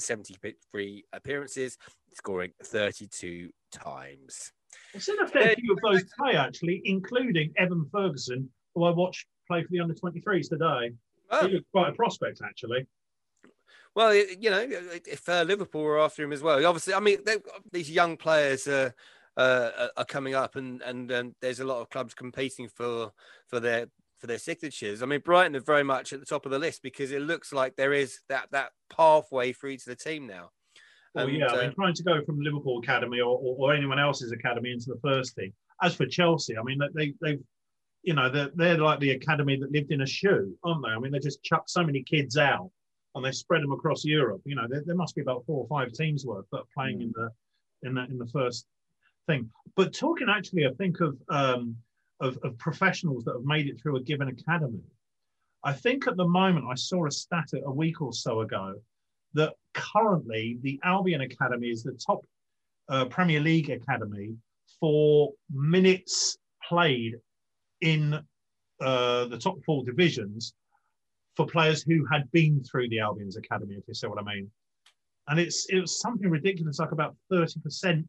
173 appearances, scoring 32 times. I've seen a fair few of those play, actually, including Evan Ferguson, who I watched play for the under-23s today. Oh. He looked quite a prospect, actually. Well, you know, if Liverpool were after him as well, obviously, I mean, these young players are coming up, and there's a lot of clubs competing for their signatures. I mean, Brighton are very much at the top of the list because it looks like there is that pathway through to the team now. Well, yeah, I mean, trying to go from Liverpool academy or anyone else's academy into the first team. As for Chelsea, I mean, they've you know, they're like the academy that lived in a shoe, aren't they? I mean, they just chucked so many kids out and they spread them across Europe. You know, there must be about 4 or 5 teams worth that are playing in the first thing. But talking actually, I think of professionals that have made it through a given academy. I think at the moment I saw a stat a week or so ago that currently the Albion Academy is the top Premier League academy for minutes played in the top 4 divisions for players who had been through the Albion's academy, if you see what I mean. And it was something ridiculous, like about 30%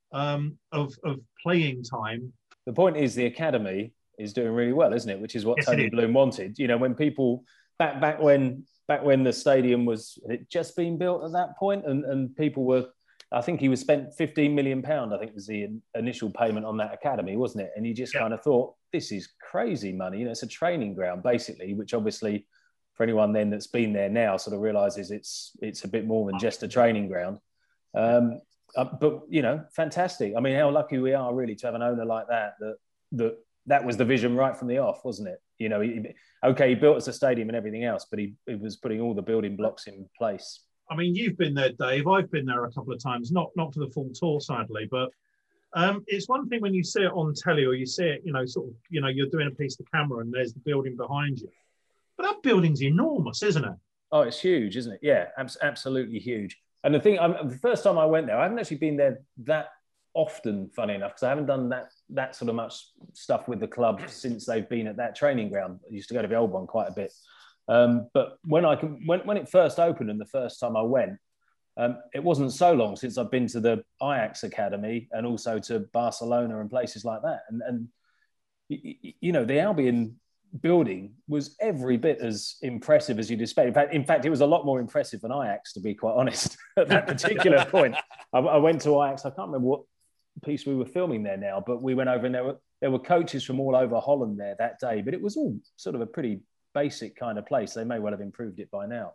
of playing time. The point is the academy is doing really well, isn't it? Which is what Tony Bloom wanted. You know, when people back when the stadium had just been built at that point, and people were, I think he was spent £15 million, I think was the initial payment on that academy, wasn't it? And you just kind of thought, this is crazy money. You know, it's a training ground basically, which obviously for anyone then that's been there now sort of realizes it's a bit more than just a training ground. But, you know, fantastic. I mean, how lucky we are really to have an owner like that was the vision right from the off, wasn't it? You know, he built us a stadium and everything else, but he was putting all the building blocks in place. I mean, you've been there, Dave. I've been there a couple of times, not for the full tour, sadly, but it's one thing when you see it on telly or you see it, you know, sort of, you know, you're doing a piece of camera and there's the building behind you. But that building's enormous, isn't it? Oh, it's huge, isn't it? Yeah, absolutely huge. And the thing, the first time I went there, I haven't actually been there that often, funny enough, because I haven't done that sort of much stuff with the club since they've been at that training ground. I used to go to the old one quite a bit. But when it first opened and the first time I went, it wasn't so long since I've been to the Ajax Academy and also to Barcelona and places like that. And you know, the Albion building was every bit as impressive as you'd expect. In fact, it was a lot more impressive than Ajax, to be quite honest, at that particular point. I went to Ajax. I can't remember what piece we were filming there now, but we went over and there were coaches from all over Holland there that day, but it was all sort of a pretty basic kind of place. They may well have improved it by now.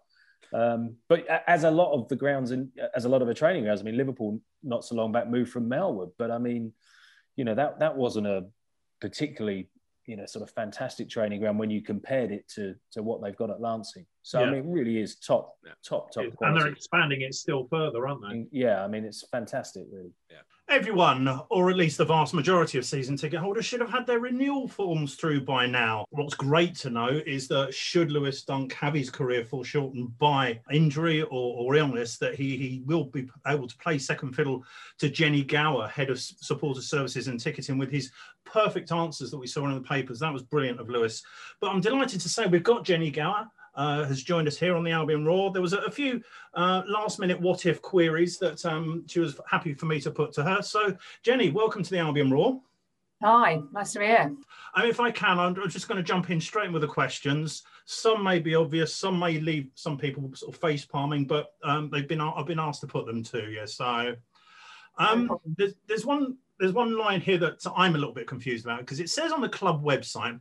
But as a lot of the grounds and as a lot of the training grounds, I mean, Liverpool not so long back moved from Melwood, but I mean, you know, that wasn't a particularly, you know, sort of fantastic training ground when you compared it to what they've got at Lancing. So, I mean, it really is top quality. And they're expanding it still further, aren't they? Yeah, I mean, it's fantastic, really. Yeah. Everyone, or at least the vast majority of season ticket holders, should have had their renewal forms through by now. What's great to know is that should Lewis Dunk have his career foreshortened by injury or illness, that he will be able to play second fiddle to Jenny Gower, Head of Supporter Services and Ticketing, with his perfect answers that we saw in the papers. That was brilliant of Lewis. But I'm delighted to say we've got Jenny Gower. Has joined us here on the Albion Roar. There was a few last-minute what-if queries that she was happy for me to put to her. So, Jenny, welcome to the Albion Roar. Hi, nice to be here. I mean, if I can, I'm just going to jump in straight in with the questions. Some may be obvious, some may leave some people sort of face-palming, but I've been asked to put them too. Yeah, so there's one line here that I'm a little bit confused about, because it says on the club website,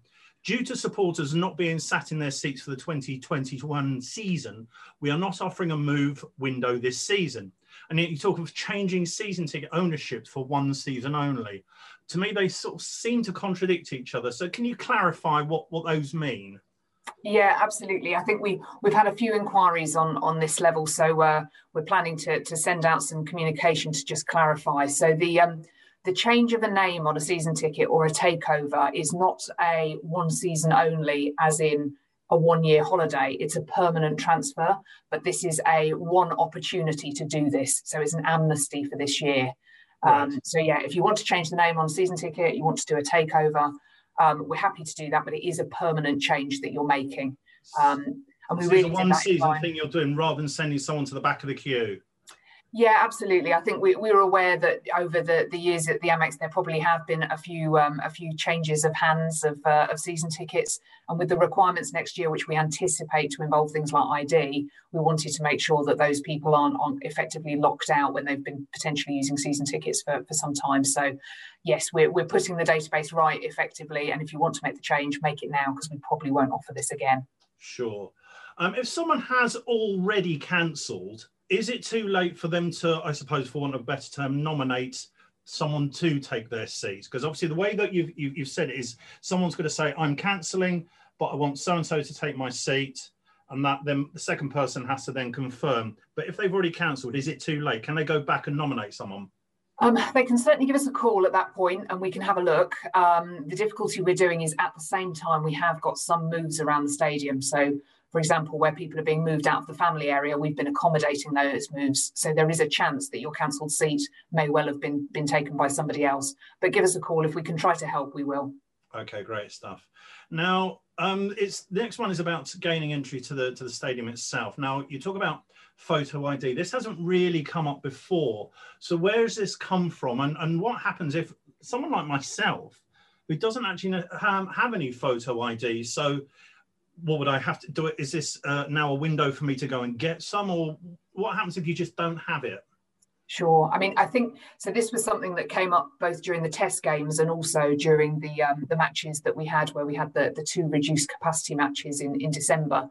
Due to supporters not being sat in their seats for the 2021 season, we are not offering a move window this season. And yet you talk of changing season ticket ownership for one season only. To me, they sort of seem to contradict each other. So can you clarify what those mean? Yeah, absolutely. I think we've had a few inquiries on this level, so we're planning to send out some communication to just clarify. So the change of a name on a season ticket or a takeover is not a one season only, as in a 1 year holiday. It's a permanent transfer, but this is a one opportunity to do this. So it's an amnesty for this year. Right. So yeah, if you want to change the name on a season ticket, you want to do a takeover, we're happy to do that, but it is a permanent change that you're making. And we really it's a one season thing you're doing rather than sending someone to the back of the queue. Yeah, absolutely. I think we were aware that over the years at the Amex, there probably have been a few changes of hands of season tickets, and with the requirements next year, which we anticipate to involve things like ID, we wanted to make sure that those people aren't effectively locked out when they've been potentially using season tickets for some time. So, yes, we're putting the database right effectively, and if you want to make the change, make it now, because we probably won't offer this again. Sure. If someone has already cancelled, is it too late for them to, I suppose, for want of a better term, nominate someone to take their seats? Because obviously the way that you've said it is someone's going to say, I'm cancelling, but I want so-and-so to take my seat. And that then the second person has to then confirm. But if they've already cancelled, is it too late? Can they go back and nominate someone? They can certainly give us a call at that point and we can have a look. The difficulty we're doing is at the same time, we have got some moves around the stadium. So, for example, where people are being moved out of the family area, we've been accommodating those moves. So there is a chance that your cancelled seat may well have been taken by somebody else. But give us a call. If we can try to help, we will. Okay, great stuff. Now, the next one is about gaining entry to the stadium itself. Now, you talk about photo ID. This hasn't really come up before. So where has this come from? And what happens if someone like myself, who doesn't actually have any photo ID, so what would I have to do? Is this now a window for me to go and get some, or what happens if you just don't have it? Sure. I mean, I think, so this was something that came up both during the test games and also during the matches that we had, where we had the two reduced capacity matches in December.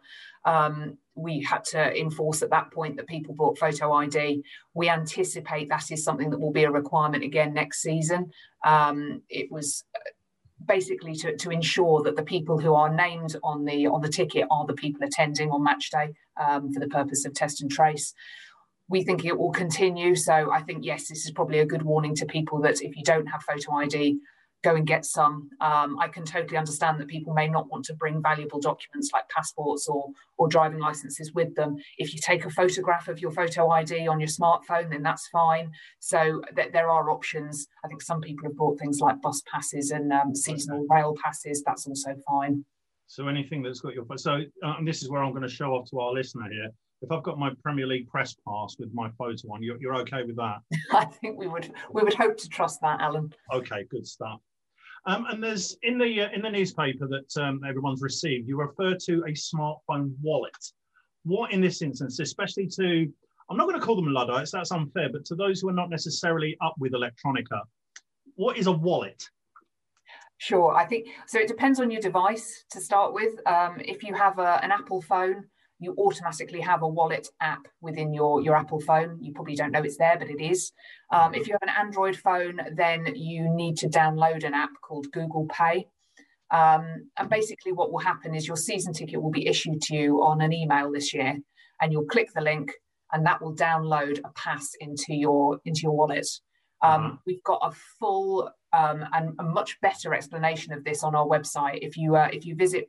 We had to enforce at that point that people brought photo ID. We anticipate that is something that will be a requirement again next season. It was basically to ensure that the people who are named on the ticket are the people attending on match day for the purpose of test and trace. We think it will continue. So I think, yes, this is probably a good warning to people that if you don't have photo ID, go and get some. I can totally understand that people may not want to bring valuable documents like passports or driving licenses with them. If you take a photograph of your photo ID on your smartphone, then that's fine. So there are options. I think some people have brought things like bus passes and seasonal rail passes. That's also fine. So anything that's got your... So and this is where I'm going to show off to our listener here. If I've got my Premier League press pass with my photo on, you're okay with that? I think we would hope to trust that, Alan. Okay, good stuff. And there's in the newspaper that everyone's received, you refer to a smartphone wallet. What in this instance, especially to, I'm not going to call them Luddites, that's unfair, but to those who are not necessarily up with electronica, what is a wallet? Sure, I think, so it depends on your device to start with. If you have an Apple phone, you automatically have a wallet app within your Apple phone. You probably don't know it's there, but it is. If you have an Android phone, then you need to download an app called Google Pay. And basically what will happen is your season ticket will be issued to you on an email this year, and you'll click the link and that will download a pass into your wallet. We've got a full and a much better explanation of this on our website. If you visit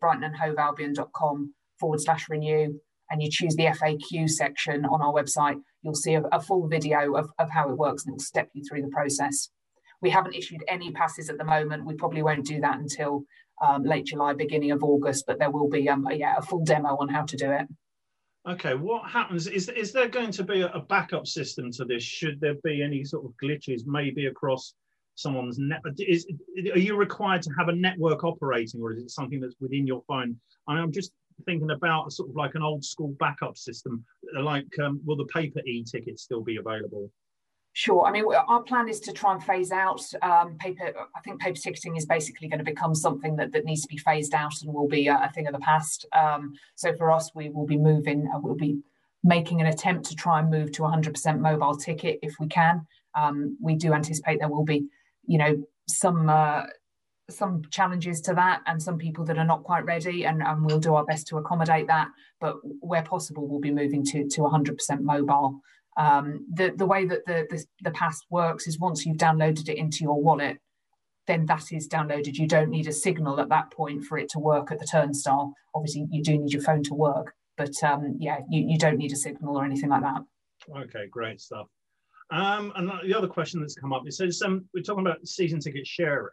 brightonandhovealbion.com/renew and you choose the FAQ section on our website, you'll see a full video of how it works, and it will step you through the process. We haven't issued any passes at the moment. We probably won't do that until late July, beginning of August, but there will be a full demo on how to do it. Okay, what happens, is there going to be a backup system to this? Should there be any sort of glitches, maybe across someone's net? Are you required to have a network operating, or is it something that's within your phone? I'm just thinking about sort of like an old school backup system, like will the paper e-ticket still be available? Sure. I mean, our plan is to try and phase out paper. I think paper ticketing is basically going to become something that needs to be phased out and will be a thing of the past. So for us, we will be moving, we'll be making an attempt to try and move to 100% mobile ticket if we can. We do anticipate there will be, some challenges to that and some people that are not quite ready, and we'll do our best to accommodate that. But where possible, we'll be moving to 100% mobile. The way that the pass works is once you've downloaded it into your wallet, then that is downloaded. You don't need a signal at that point for it to work at the turnstile. Obviously, you do need your phone to work, but you don't need a signal or anything like that. Okay, great stuff. And the other question that's come up, it says we're talking about season ticket sharing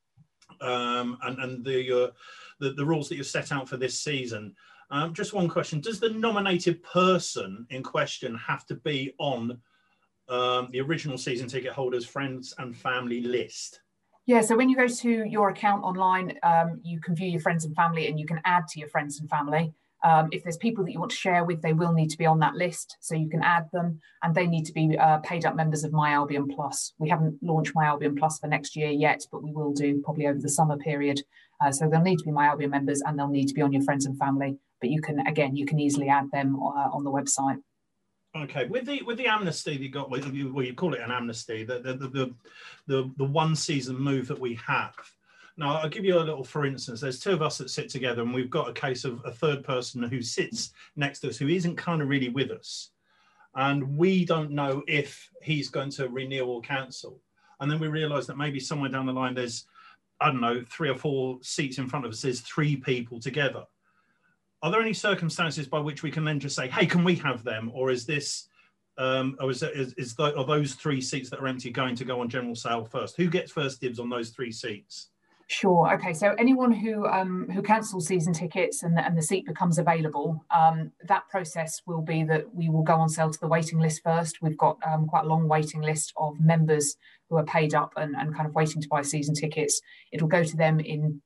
and the rules that you've set out for this season. Just one question: does the nominated person in question have to be on the original season ticket holders' friends and family list? Yeah, so when you go to your account online, you can view your friends and family, and you can add to your friends and family. If there's people that you want to share with, they will need to be on that list, so you can add them, and they need to be paid up members of My Albion Plus. We haven't launched My Albion Plus for next year yet, but we will do probably over the summer period. So they'll need to be My Albion members, and they'll need to be on your friends and family. But you can easily add them on the website. Okay, with the amnesty that you got, well, you call it an amnesty, the one season move that we have. Now, I'll give you a little, for instance, there's two of us that sit together, and we've got a case of a third person who sits next to us who isn't kind of really with us. And we don't know if he's going to renew or cancel. And then we realise that maybe somewhere down the line there's, I don't know, 3 or 4 seats in front of us, there's 3 people together. Are there any circumstances by which we can then just say, hey, can we have them? Or is this, are those 3 seats that are empty going to go on general sale first? Who gets first dibs on those 3 seats? Sure. Okay. So anyone who cancels season tickets and the seat becomes available, that process will be that we will go on sale to the waiting list first. We've got quite a long waiting list of members who are paid up and kind of waiting to buy season tickets. It'll go to them in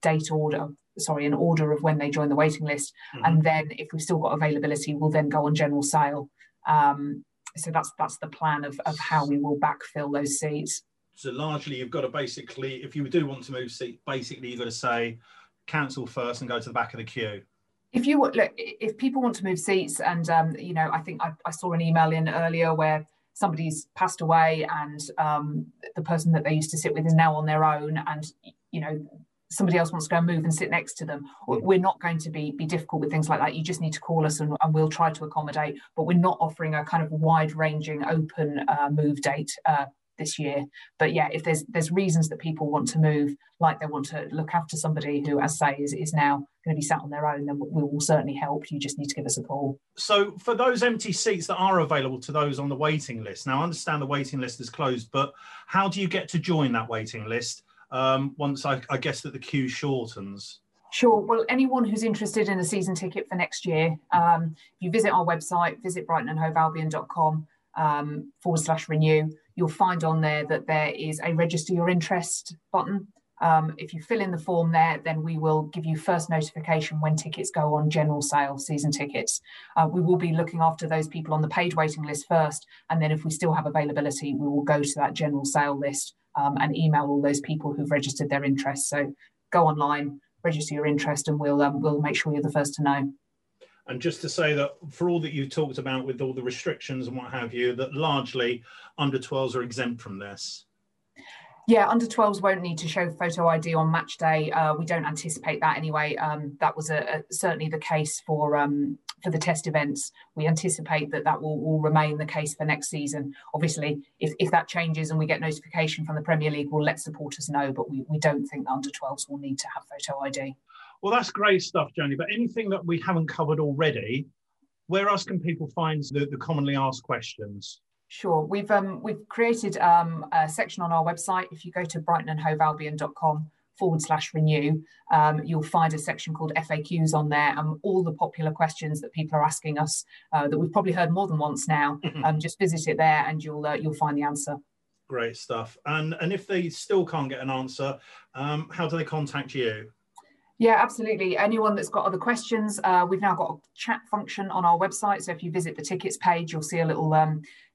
order of when they join the waiting list. Mm-hmm. And then if we've still got availability, we'll then go on general sale. So that's the plan of how we will backfill those seats. So largely, you've got to basically, if you do want to move seat, basically you've got to say cancel first and go to the back of the queue. If people want to move seats, and I think I saw an email in earlier where somebody's passed away, and the person that they used to sit with is now on their own, and somebody else wants to go and move and sit next to them. We're not going to be difficult with things like that. You just need to call us and we'll try to accommodate. But we're not offering a kind of wide-ranging open move date this year. But yeah, if there's reasons that people want to move, like they want to look after somebody who, as I say, is now going to be sat on their own, then we will certainly help. You just need to give us a call. So for those empty seats that are available to those on the waiting list, now I understand the waiting list is closed, but how do you get to join that waiting list once I guess that the queue shortens? Sure. Well, anyone who's interested in a season ticket for next year, if you visit our website, visit brightonandhovealbion.com /renew, you'll find on there that there is a register your interest button. If you fill in the form there, then we will give you first notification when tickets go on general sale, season tickets. We will be looking after those people on the paid waiting list first, and then if we still have availability, we will go to that general sale list and email all those people who've registered their interest. So go online, register your interest, and we'll make sure you're the first to know. And just to say that for all that you talked about with all the restrictions and what have you, that largely under 12s are exempt from this. Yeah, under 12s won't need to show photo ID on match day. We don't anticipate that anyway. That was certainly the case for the test events. We anticipate that will remain the case for next season. Obviously, if that changes and we get notification from the Premier League, we'll let supporters know, but we don't think that under 12s will need to have photo ID. Well, that's great stuff, Joni. But anything that we haven't covered already, where else can people find the commonly asked questions? Sure. We've created a section on our website. If you go to brightonandhovealbion.com /renew, you'll find a section called FAQs on there, and all the popular questions that people are asking us that we've probably heard more than once now. Just visit it there and you'll find the answer. Great stuff. And if they still can't get an answer, how do they contact you? Yeah, absolutely. Anyone that's got other questions, we've now got a chat function on our website. So if you visit the tickets page, you'll see a little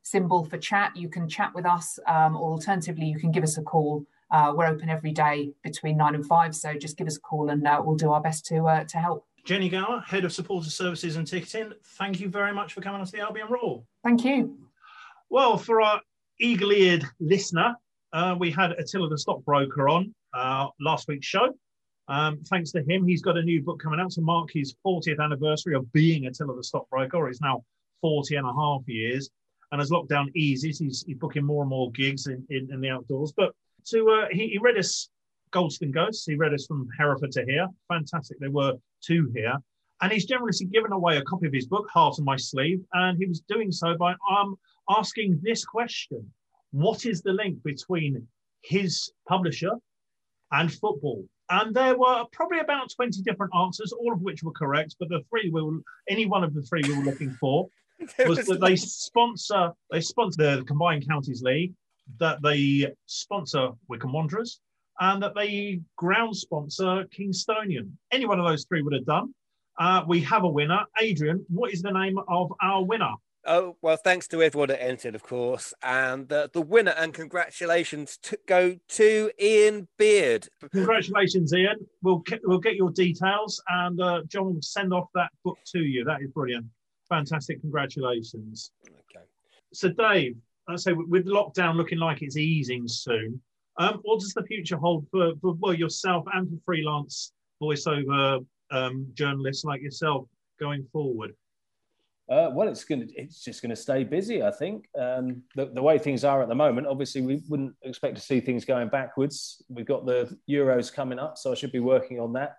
symbol for chat. You can chat with us, or alternatively, you can give us a call. We're open every day between 9 and 5, so just give us a call and we'll do our best to help. Jenny Gower, Head of Supporter Services and Ticketing, thank you very much for coming on to the Albion Roar. Thank you. Well, for our eagle-eared listener, we had Attila the Stockbroker on last week's show. Thanks to him, he's got a new book coming out to mark his 40th anniversary of being Attila the Stockbroker. It's now 40 and a half years. And as lockdown eases, he's booking more and more gigs in the outdoors. But he read us Goldston Ghosts. He read us from Hereford to here. Fantastic. There were 2 here. And he's generously given away a copy of his book, Heart on My Sleeve. And he was doing so by asking this question. What is the link between his publisher and football? And there were probably about 20 different answers, all of which were correct. But any one of the 3 we were looking for was that they sponsor the Combined Counties League, that they sponsor Wycombe Wanderers, and that they ground sponsor Kingstonian. Any one of those 3 would have done. We have a winner. Adrian, what is the name of our winner? Oh, well, thanks to everyone that entered, of course. And the winner, and congratulations, go to Ian Beard. Congratulations, Ian. We'll get your details, and John will send off that book to you. That is brilliant. Fantastic. Congratulations. Okay. So, Dave, so with lockdown looking like it's easing soon, what does the future hold for yourself and for freelance voiceover journalists like yourself going forward? Well, it's just going to stay busy, I think. The way things are at the moment, obviously, we wouldn't expect to see things going backwards. We've got the Euros coming up, so I should be working on that.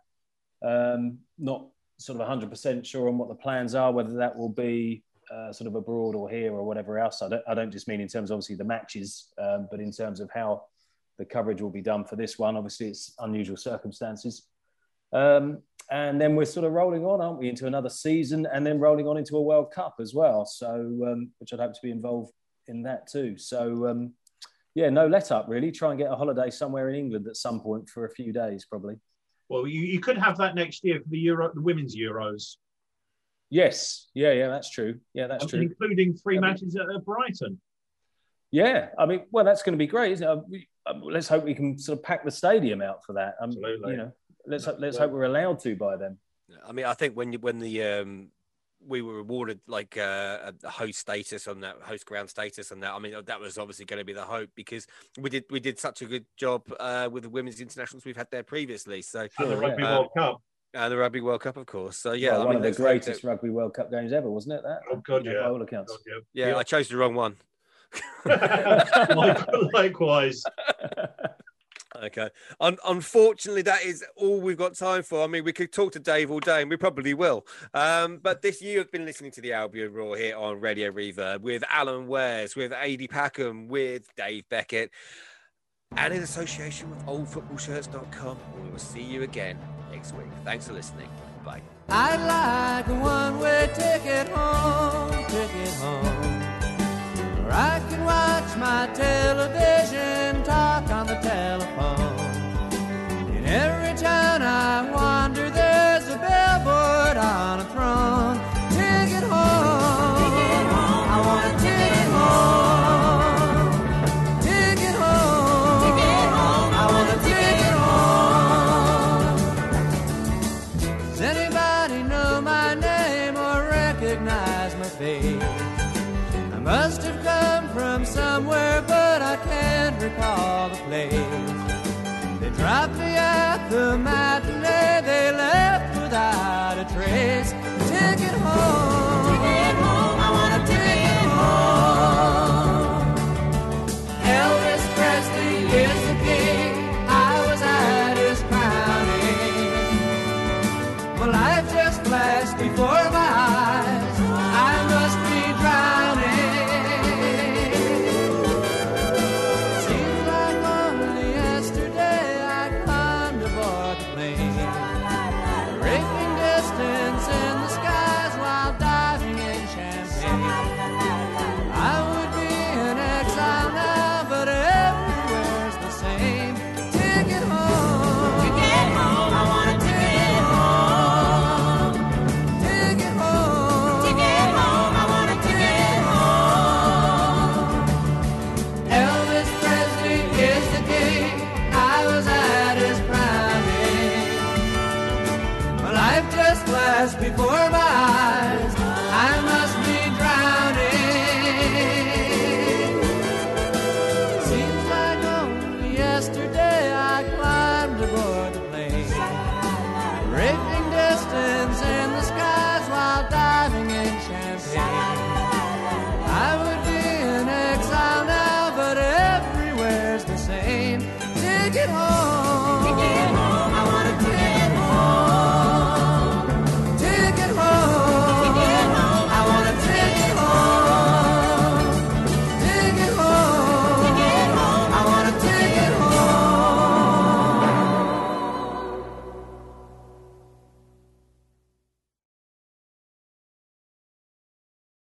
Not sort of 100% sure on what the plans are, whether that will be sort of abroad or here or whatever else. I don't just mean in terms of obviously the matches, but in terms of how the coverage will be done for this one. Obviously, it's unusual circumstances. And then we're sort of rolling on, aren't we, into another season, and then rolling on into a World Cup as well. So, which I'd hope to be involved in that too. So, no let up really. Try and get a holiday somewhere in England at some point for a few days, probably. Well, you could have that next year for the Women's Euros. Yes, yeah, that's true. Yeah, that's true. Including 3 matches at Brighton. Yeah, I mean, well, that's going to be great, isn't it? Let's hope we can sort of pack the stadium out for that. Absolutely. Let's hope we're allowed to by then. I mean, I think when we were awarded like a host status on that, host ground status on that. I mean, that was obviously going to be the hope, because we did such a good job with the women's internationals we've had there previously. So and the Rugby World Cup. And the Rugby World Cup, of course. So yeah, one of the greatest Rugby World Cup games ever, wasn't it? That. Oh God, yeah. By all accounts. God, yeah. I chose the wrong one. Likewise. Okay. Unfortunately, that is all we've got time for. I mean, we could talk to Dave all day, and we probably will. But this year, I've been listening to the Albion Roar here on Radio Reverb with Alan Wares, with Adi Packham, with Dave Beckett, and in association with oldfootballshirts.com. We will see you again next week. Thanks for listening. Bye. I'd like a one-way ticket home, where I can watch my television, talk on the telephone. In every town I wander, there's a billboard on a throne. Ticket home, I want a ticket home. Ticket home, I want a ticket home. Does anybody know my name or recognize my face? I must have come from somewhere, but I can't recall the place. They dropped me at the matinee, they left without a trace. Ticket home.